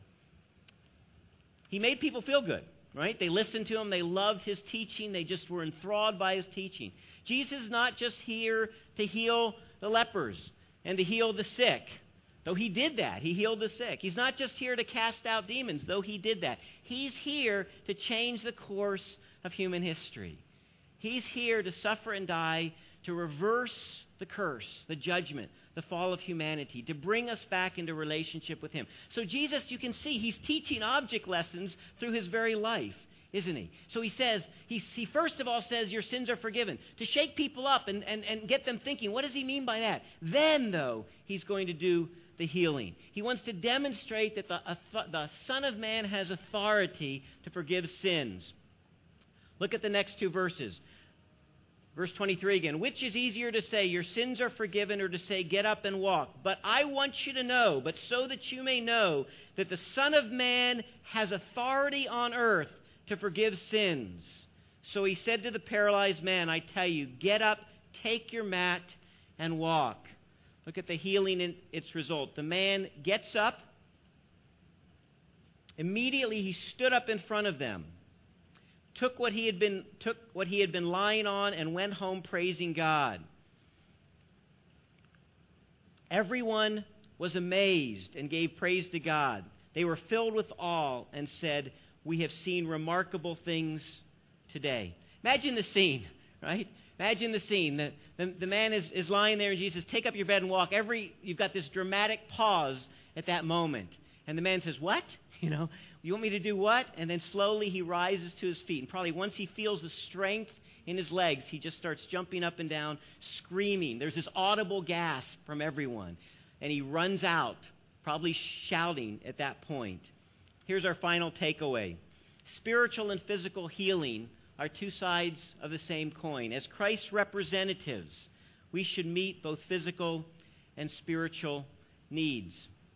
He made people feel good, right? They listened to him. They loved his teaching. They just were enthralled by his teaching. Jesus is not just here to heal the lepers and to heal the sick. Though he did that. He healed the sick. He's not just here to cast out demons, though he did that. He's here to change the course of human history. He's here to suffer and die, to reverse the curse, the judgment, the fall of humanity, to bring us back into relationship with him. So Jesus, you can see, he's teaching object lessons through his very life, isn't he? So he says, he, he first of all says, your sins are forgiven, to shake people up and, and, and get them thinking, what does he mean by that? Then, though, he's going to do the healing. He wants to demonstrate that the, the Son of Man has authority to forgive sins. Look at the next two verses. Verse twenty-three again. Which is easier to say, your sins are forgiven, or to say, get up and walk? But I want you to know, but so that you may know, that the Son of Man has authority on earth to forgive sins. So he said to the paralyzed man, I tell you, get up, take your mat, and walk. Look at the healing and its result. The man gets up. Immediately he stood up in front of them, took what he had been took what he had been lying on, and went home praising God. Everyone was amazed and gave praise to God. They were filled with awe and said, we have seen remarkable things today. Imagine the scene, right? Imagine the scene. The, the, the man is, is lying there, and Jesus says, take up your bed and walk. Every, you've got this dramatic pause at that moment. And the man says, what? You know, you want me to do what? And then slowly he rises to his feet. And probably once he feels the strength in his legs, he just starts jumping up and down, screaming. There's this audible gasp from everyone. And he runs out, probably shouting at that point. Here's our final takeaway. Spiritual and physical healing are two sides of the same coin. As Christ's representatives, we should meet both physical and spiritual needs.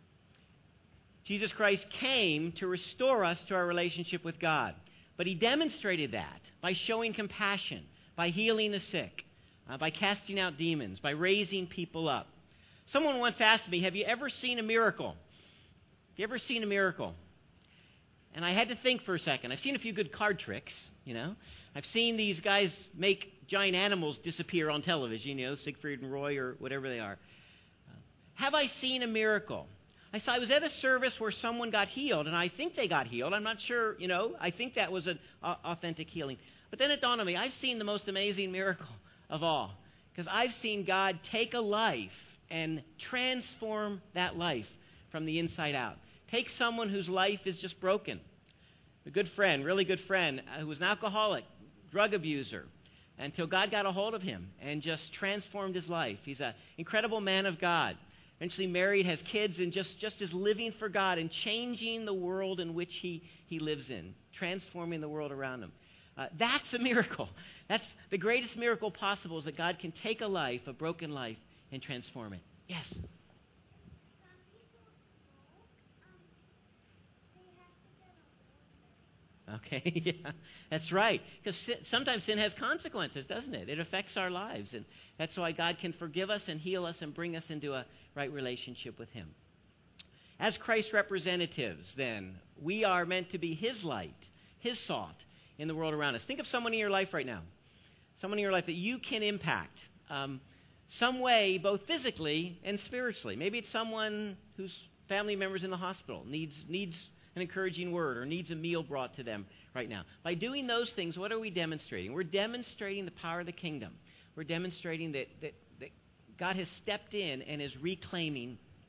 Jesus Christ came to restore us to our relationship with God. But he demonstrated that by showing compassion, by healing the sick, uh, by casting out demons, by raising people up. Someone once asked me, have you ever seen a miracle? Have you ever seen a miracle? And I had to think for a second. I've seen a few good card tricks, you know. I've seen these guys make giant animals disappear on television, you know, Siegfried and Roy or whatever they are. Uh, have I seen a miracle? I saw I was at a service where someone got healed, and I think they got healed. I'm not sure, you know. I think that was an uh, authentic healing. But then it dawned on me, I've seen the most amazing miracle of all. Because I've seen God take a life and transform that life from the inside out. Take someone whose life is just broken. A good friend, really good friend, who was an alcoholic, drug abuser, until God got a hold of him and just transformed his life. He's an incredible man of God. Eventually married, has kids, and just, just is living for God and changing the world in which he, he lives in, transforming the world around him. Uh, that's a miracle. That's the greatest miracle possible, is that God can take a life, a broken life, and transform it. Yes? Okay, yeah, that's right. Because sometimes sin has consequences, doesn't it? It affects our lives. And that's why God can forgive us and heal us and bring us into a right relationship with him. As Christ's representatives, then, we are meant to be his light, his salt in the world around us. Think of someone in your life right now. Someone in your life that you can impact um, some way, both physically and spiritually. Maybe it's someone whose family member's in the hospital, needs needs an encouraging word, or needs a meal brought to them right now. By doing those things, what are we demonstrating? We're demonstrating the power of the kingdom. We're demonstrating that, that, that God has stepped in and is reclaiming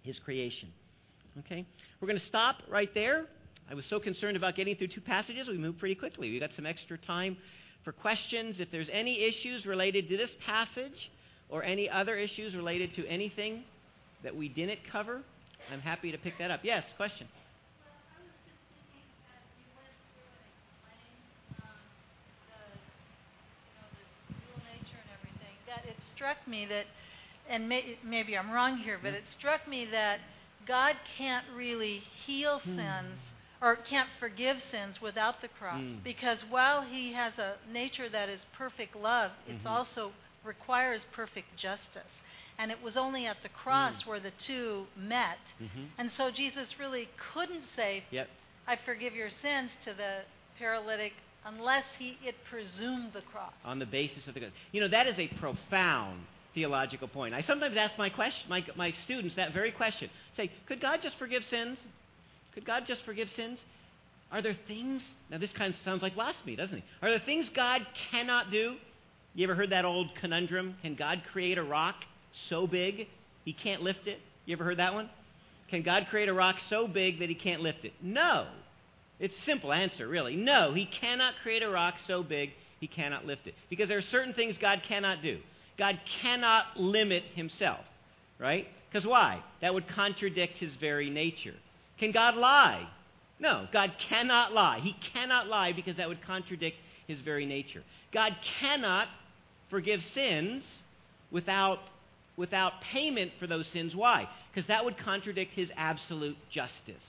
his creation. Okay? We're going to stop right there. I was so concerned about getting through two passages, we moved pretty quickly. We got some extra time for questions. If there's any issues related to this passage or any other issues related to anything that we didn't cover, I'm happy to pick that up. Yes, question. Well, I was just thinking as you went through and explained um, the, you know, the dual nature and everything, that it struck me that, and may, maybe I'm wrong here, but Mm. it struck me that God can't really heal Mm. sins or can't forgive sins without the cross. Mm. Because while he has a nature that is perfect love, it Mhm. also requires perfect justice. And it was only at the cross Mm. where the two met. Mm-hmm. And so Jesus really couldn't say, Yep. I forgive your sins to the paralytic unless he it presumed the cross. On the basis of the good. You know, that is a profound theological point. I sometimes ask my question, my, my students that very question. Say, could God just forgive sins? Could God just forgive sins? Are there things, now this kind of sounds like blasphemy, doesn't it? Are there things God cannot do? You ever heard that old conundrum? Can God create a rock so big he can't lift it? You ever heard that one? Can God create a rock so big that he can't lift it? No. It's a simple answer, really. No, he cannot create a rock so big he cannot lift it. Because there are certain things God cannot do. God cannot limit himself, right? Because why? That would contradict his very nature. Can God lie? No, God cannot lie. He cannot lie because that would contradict his very nature. God cannot forgive sins without, without payment for those sins. Why? Because that would contradict his absolute justice.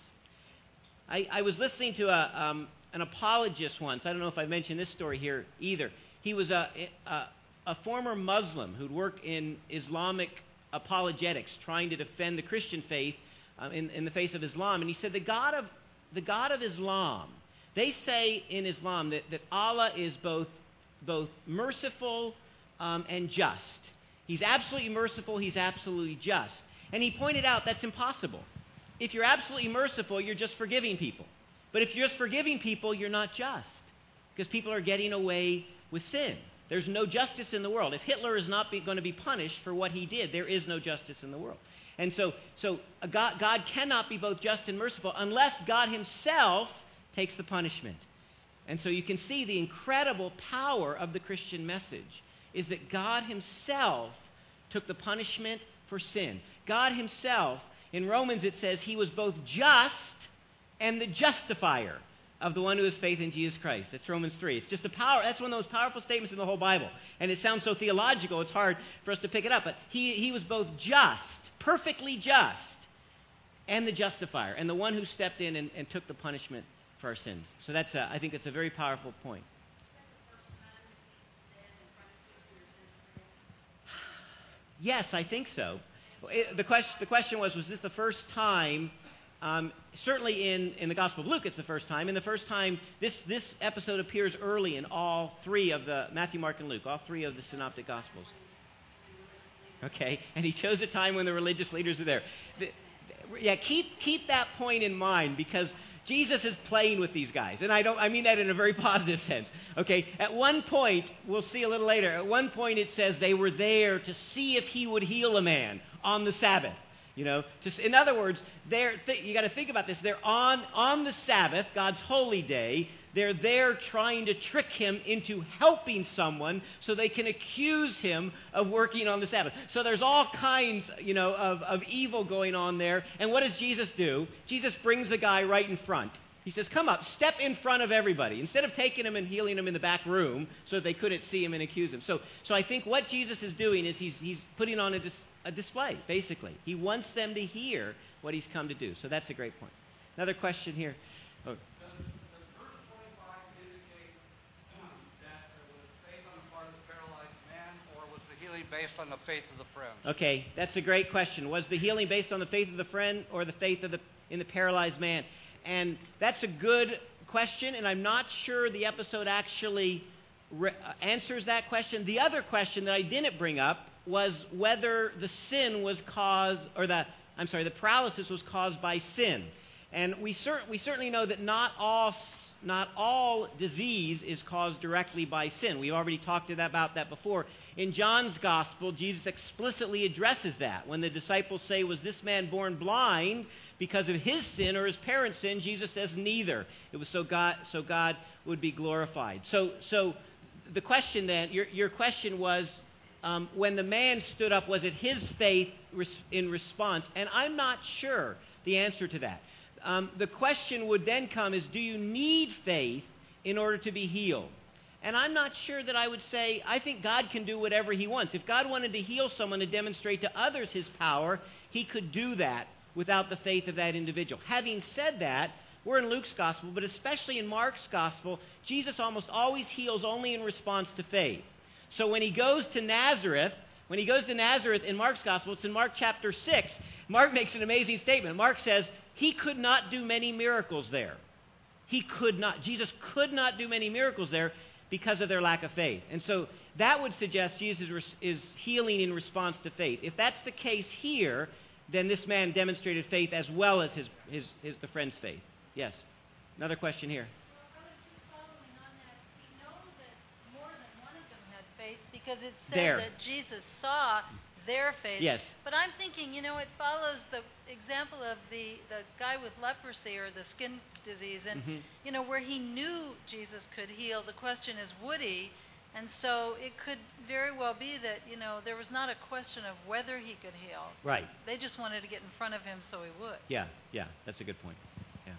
I, I was listening to a, um, an apologist once. I don't know if I mentioned this story here either. He was a, a, a former Muslim who'd worked in Islamic apologetics, trying to defend the Christian faith um, in, in the face of Islam. And he said the God of, the God of Islam, they say in Islam that, that Allah is both, both merciful um, and just. He's absolutely merciful, he's absolutely just. And he pointed out that's impossible. If you're absolutely merciful, you're just forgiving people. But if you're just forgiving people, you're not just. Because people are getting away with sin. There's no justice in the world. If Hitler is not be, going to be punished for what he did, there is no justice in the world. And so, so a God, God cannot be both just and merciful unless God himself takes the punishment. And so you can see the incredible power of the Christian message is that God himself took the punishment for sin. God himself, in Romans it says, he was both just and the justifier of the one who has faith in Jesus Christ. That's Romans three. It's just a power. That's one of the most powerful statements in the whole Bible. And it sounds so theological, it's hard for us to pick it up. But he, he was both just, perfectly just, and the justifier, and the one who stepped in and, and took the punishment for our sins. So that's a, I think that's a very powerful point. Yes, I think so. It, the, question, the question was, was this the first time? Um, certainly in, in the Gospel of Luke, it's the first time. And the first time, this, this episode appears early in all three of the, Matthew, Mark, and Luke, all three of the Synoptic Gospels. Okay, and he chose a time when the religious leaders are there. The, the, yeah, keep, keep that point in mind because Jesus is playing with these guys. And I don't I mean that in a very positive sense. Okay, at one point, we'll see a little later, at one point it says they were there to see if he would heal a man on the Sabbath. You know, just, in other words, they're th- you got to think about this. They're on, on the Sabbath, God's holy day. They're there trying to trick him into helping someone so they can accuse him of working on the Sabbath. So there's all kinds, you know, of, of evil going on there. And what does Jesus do? Jesus brings the guy right in front. He says, come up, step in front of everybody. Instead of taking him and healing him in the back room so that they couldn't see him and accuse him. So, so I think what Jesus is doing is he's, he's putting on a, dis, a display, basically. He wants them to hear what he's come to do. So that's a great point. Another question here. Oh. Does, does verse twenty-five indicate that there was faith on the part of the paralyzed man, or was the healing based on the faith of the friend? Okay, that's a great question. Was the healing based on the faith of the friend or the faith of the in the paralyzed man? And that's a good question, and I'm not sure the episode actually re- uh, answers that question. The other question that I didn't bring up was whether the sin was caused, or the, I'm sorry, the paralysis was caused by sin. And we, cer- we certainly know that not all not all disease is caused directly by sin. We've already talked about that before. In John's Gospel, Jesus explicitly addresses that. When the disciples say, was this man born blind because of his sin or his parents' sin? Jesus says neither. It was so God, so God would be glorified. So, so the question then, your, your question was, um, when the man stood up, was it his faith res- in response? And I'm not sure the answer to that. Um, the question would then come is, do you need faith in order to be healed? And I'm not sure that I would say, I think God can do whatever he wants. If God wanted to heal someone to demonstrate to others his power, he could do that without the faith of that individual. Having said that, we're in Luke's Gospel, but especially in Mark's Gospel, Jesus almost always heals only in response to faith. So when he goes to Nazareth, when he goes to Nazareth in Mark's Gospel, it's in Mark chapter six, Mark makes an amazing statement. Mark says, he could not do many miracles there. He could not. Jesus could not do many miracles there because of their lack of faith. And so that would suggest Jesus is healing in response to faith. If that's the case here, then this man demonstrated faith as well as his, his, his the friend's faith. Yes. Another question here. Because it says there. that Jesus saw their faith. Yes. But I'm thinking, you know, it follows the example of the, the guy with leprosy or the skin disease. And, mm-hmm. you know, where he knew Jesus could heal, the question is, would he? And so it could very well be that, you know, there was not a question of whether he could heal. Right. They just wanted to get in front of him so he would. Yeah, yeah, that's a good point. Yeah.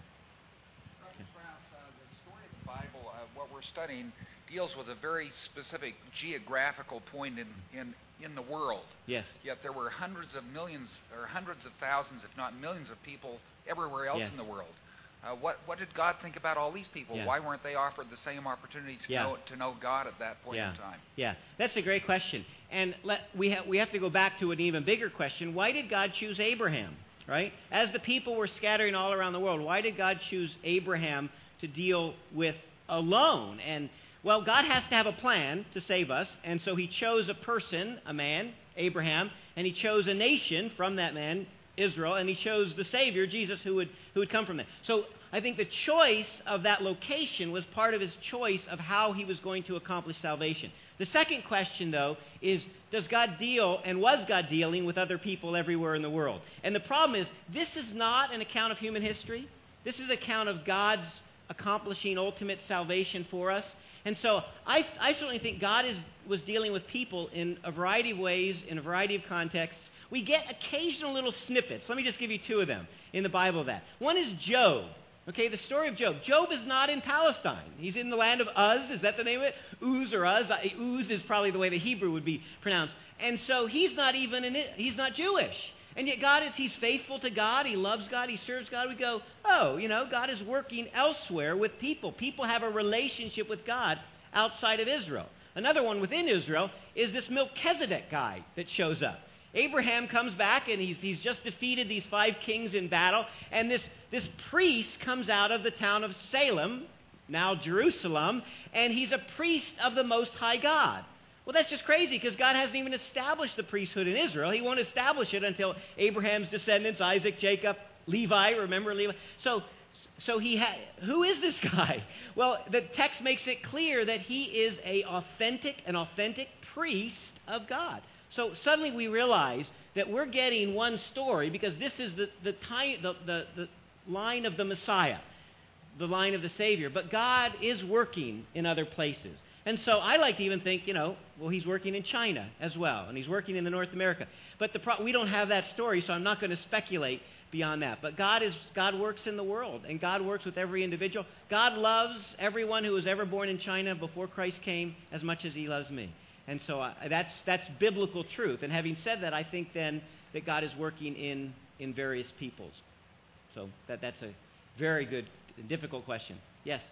Doctor Strauss, uh, the story of the Bible, uh, what we're studying, deals with a very specific geographical point in, in, in the world. Yes. Yet there were hundreds of millions, or hundreds of thousands, if not millions of people everywhere else yes. in the world. Uh, what, what did God think about all these people? Yeah. Why weren't they offered the same opportunity to, yeah. know, to know God at that point yeah. in time? Yeah, that's a great question. And let, we, ha- we have to go back to an even bigger question. Why did God choose Abraham, right? As the people were scattering all around the world, why did God choose Abraham to deal with alone? And well, God has to have a plan to save us, and so he chose a person, a man, Abraham, and he chose a nation from that man, Israel, and he chose the Savior, Jesus, who would who would come from there. So I think the choice of that location was part of his choice of how he was going to accomplish salvation. The second question, though, is does God deal, and was God dealing with other people everywhere in the world? And the problem is, this is not an account of human history. This is an account of God's accomplishing ultimate salvation for us. And so I, I certainly think God is, was dealing with people in a variety of ways, in a variety of contexts. We get occasional little snippets. Let me just give you two of them in the Bible of that. One is Job. Okay, the story of Job. Job is not in Palestine. He's in the land of Uz. Is that the name of it? Uz or Uz? Uz is probably the way the Hebrew would be pronounced. And so he's not even in it. He's not Jewish. And yet God is, he's faithful to God. He loves God. He serves God. We go, oh, you know, God is working elsewhere with people. People have a relationship with God outside of Israel. Another one within Israel is this Melchizedek guy that shows up. Abraham comes back, and he's, he's just defeated these five kings in battle. And this, this priest comes out of the town of Salem, now Jerusalem, and he's a priest of the Most High God. Well, that's just crazy because God hasn't even established the priesthood in Israel. He won't establish it until Abraham's descendants, Isaac, Jacob, Levi, remember Levi? So, so he ha- who is this guy? Well, the text makes it clear that he is a authentic, an authentic priest of God. So suddenly we realize that we're getting one story because this is the, the, time, the, the, the line of the Messiah, the line of the Savior. But God is working in other places. And so I like to even think, you know, well, he's working in China as well, and he's working in the North America. But the pro- we don't have that story, so I'm not going to speculate beyond that. But God is God works in the world, and God works with every individual. God loves everyone who was ever born in China before Christ came as much as he loves me. And so uh, that's that's biblical truth. And having said that, I think then that God is working in, in various peoples. So that that's a very good, difficult question. Yes?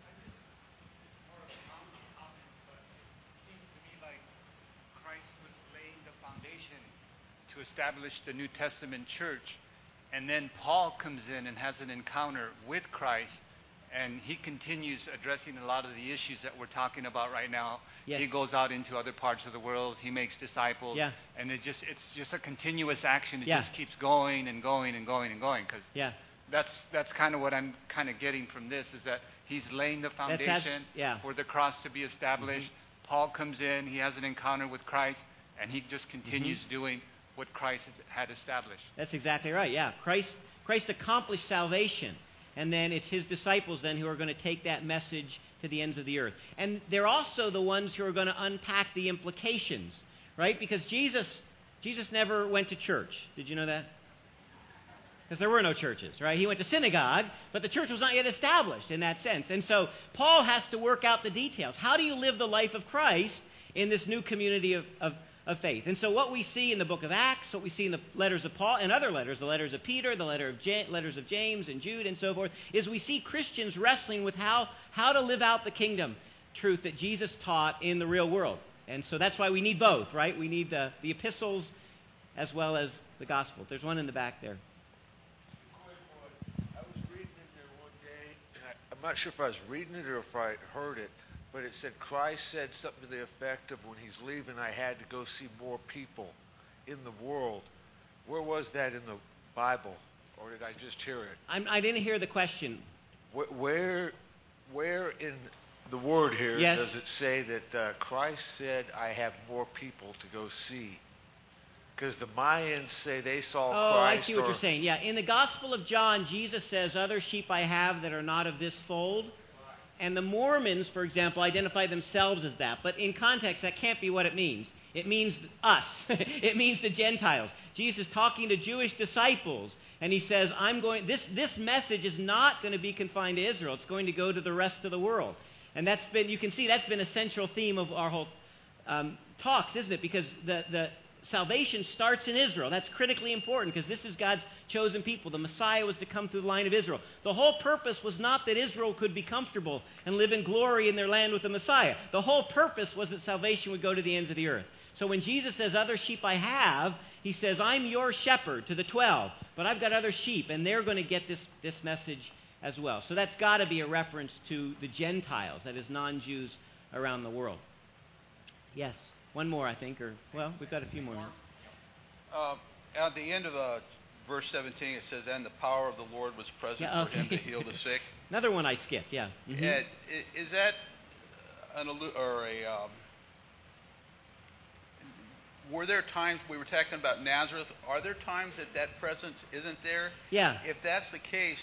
To establish the New Testament church, and then Paul comes in and has an encounter with Christ, and he continues addressing a lot of the issues that we're talking about right now. Yes. He goes out into other parts of the world, he makes disciples, yeah. and it just it's just a continuous action. It yeah. just keeps going and going and going and going. Cause yeah. that's that's kind of what I'm kind of getting from this, is that he's laying the That's- foundation yeah. for the cross to be established. Mm-hmm. Paul comes in, he has an encounter with Christ, and he just continues Mm-hmm. doing what Christ had established. That's exactly right. Yeah, Christ Christ accomplished salvation, and then it's his disciples then who are going to take that message to the ends of the earth. And they're also the ones who are going to unpack the implications, right? Because Jesus Jesus never went to church. Did you know that? Because there were no churches, right? He went to synagogue, but the church was not yet established in that sense. And so Paul has to work out the details. How do you live the life of Christ in this new community of, of, of faith? And so what we see in the book of Acts, what we see in the letters of Paul and other letters, the letters of Peter, the letter of Ja- letters of James and Jude and so forth, is we see Christians wrestling with how, how to live out the kingdom truth that Jesus taught in the real world. And so that's why we need both, right? We need the, the epistles as well as the gospel. There's one in the back there. I was reading in there one day, and I, I'm not sure if I was reading it or if I heard it, but it said Christ said something to the effect of, when he's leaving, I had to go see more people in the world. Where was that in the Bible, or did I just hear it? I'm, I didn't hear the question. Where, where, where in the word here Yes. does it say that uh, Christ said, I have more people to go see? Because the Mayans say they saw Oh, Christ. I see what or, you're saying. Yeah, in the Gospel of John, Jesus says, other sheep I have that are not of this fold. And the Mormons, for example, identify themselves as that. But in context, that can't be what it means. It means us. It means the Gentiles. Jesus is talking to Jewish disciples, and he says, I'm going, this, this message is not going to be confined to Israel. It's going to go to the rest of the world. And that's been, you can see, that's been a central theme of our whole um, talks, isn't it? Because the, the salvation starts in Israel. That's critically important because this is God's chosen people. The Messiah was to come through the line of Israel. The whole purpose was not that Israel could be comfortable and live in glory in their land with the Messiah. The whole purpose was that salvation would go to the ends of the earth. So when Jesus says, other sheep I have, he says, I'm your shepherd to the twelve, but I've got other sheep, and they're going to get this, this message as well. So that's got to be a reference to the Gentiles, that is, non-Jews around the world. Yes. One more, I think, or, well, we've got a few more minutes. Uh, at the end of uh, verse seventeen, it says, and the power of the Lord was present Yeah, for him okay. to heal the sick. Another one I skipped, yeah. Mhm. And i- is that an allu- or a um, were there times we were talking about Nazareth? Are there times that that presence isn't there? Yeah. If that's the case,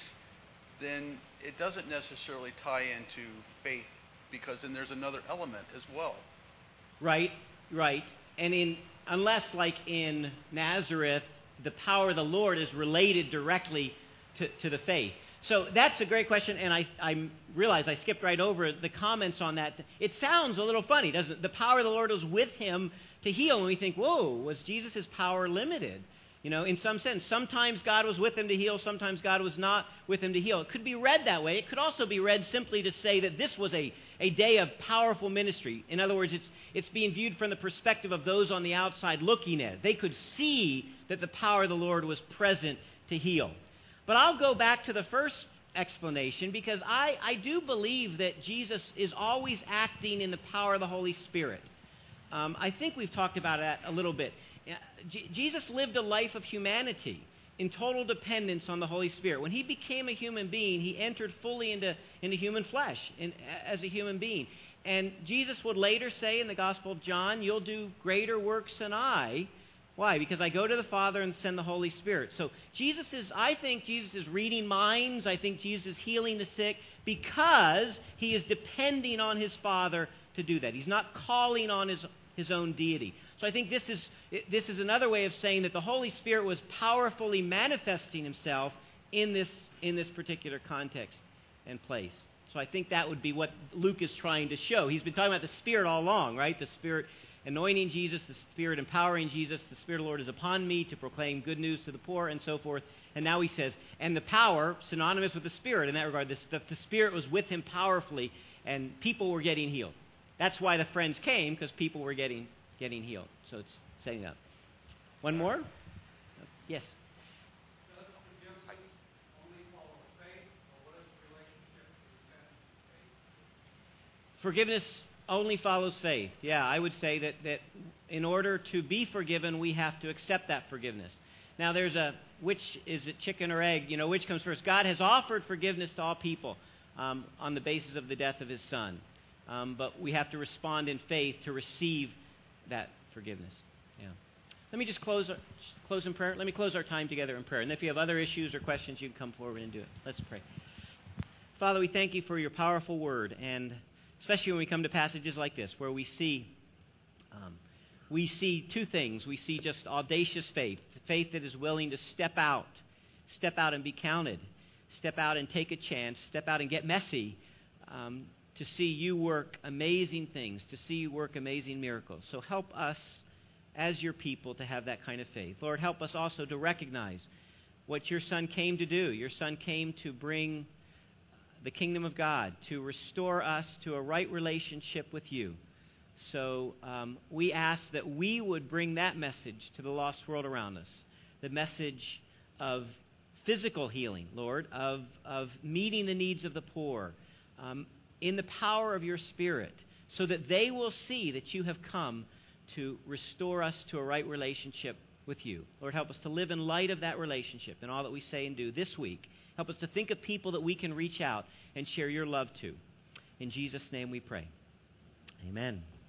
then it doesn't necessarily tie into faith, because then there's another element as well. Right, right. And in unless, like in Nazareth, the power of the Lord is related directly to, to the faith. So that's a great question, and I, I realize I skipped right over the comments on that. It sounds a little funny, doesn't it? The power of the Lord was with him to heal, and we think, whoa, was Jesus' power limited? You know, in some sense, sometimes God was with him to heal, sometimes God was not with him to heal. It could be read that way. It could also be read simply to say that this was a, a day of powerful ministry. In other words, it's, it's being viewed from the perspective of those on the outside looking at it. They could see that the power of the Lord was present to heal. But I'll go back to the first explanation, because I, I do believe that Jesus is always acting in the power of the Holy Spirit. Um, I think we've talked about that a little bit. J- Jesus lived a life of humanity in total dependence on the Holy Spirit. When he became a human being, he entered fully into, into human flesh in, as a human being. And Jesus would later say in the Gospel of John, you'll do greater works than I. Why? Because I go to the Father and send the Holy Spirit. So Jesus is, I think Jesus is reading minds. I think Jesus is healing the sick because he is depending on his Father to do that. He's not calling on his his own deity. So I think this is this is another way of saying that the Holy Spirit was powerfully manifesting himself in this in this particular context and place. So I think that would be what Luke is trying to show. He's been talking about the Spirit all along, right? The Spirit anointing Jesus, the Spirit empowering Jesus. The Spirit of the Lord is upon me to proclaim good news to the poor and so forth. And now he says, and the power, synonymous with the Spirit in that regard, the, the, the Spirit was with him powerfully and people were getting healed. That's why the friends came, because people were getting getting healed. So it's setting up. One more? Yes. Does forgiveness only follow faith, or what is the relationship between faith? Forgiveness only follows faith. Yeah, I would say that, that in order to be forgiven, we have to accept that forgiveness. Now there's a, which is it chicken or egg? You know, which comes first? God has offered forgiveness to all people um, on the basis of the death of his Son. Um, but we have to respond in faith to receive that forgiveness. Yeah. Let me just close close in prayer. Let me close our time together in prayer. And if you have other issues or questions, you can come forward and do it. Let's pray. Father, we thank you for your powerful word, and especially when we come to passages like this where we see um, we see two things. We see just audacious faith, faith that is willing to step out, step out and be counted, step out and take a chance, step out and get messy, um, to see you work amazing things, to see you work amazing miracles. So help us as your people to have that kind of faith. Lord, help us also to recognize what your Son came to do. Your Son came to bring the kingdom of God, to restore us to a right relationship with you. So um, we ask that we would bring that message to the lost world around us, the message of physical healing, Lord, of, of meeting the needs of the poor, um, in the power of your Spirit, so that they will see that you have come to restore us to a right relationship with you. Lord, help us to live in light of that relationship in all that we say and do this week. Help us to think of people that we can reach out and share your love to. In Jesus' name we pray. Amen.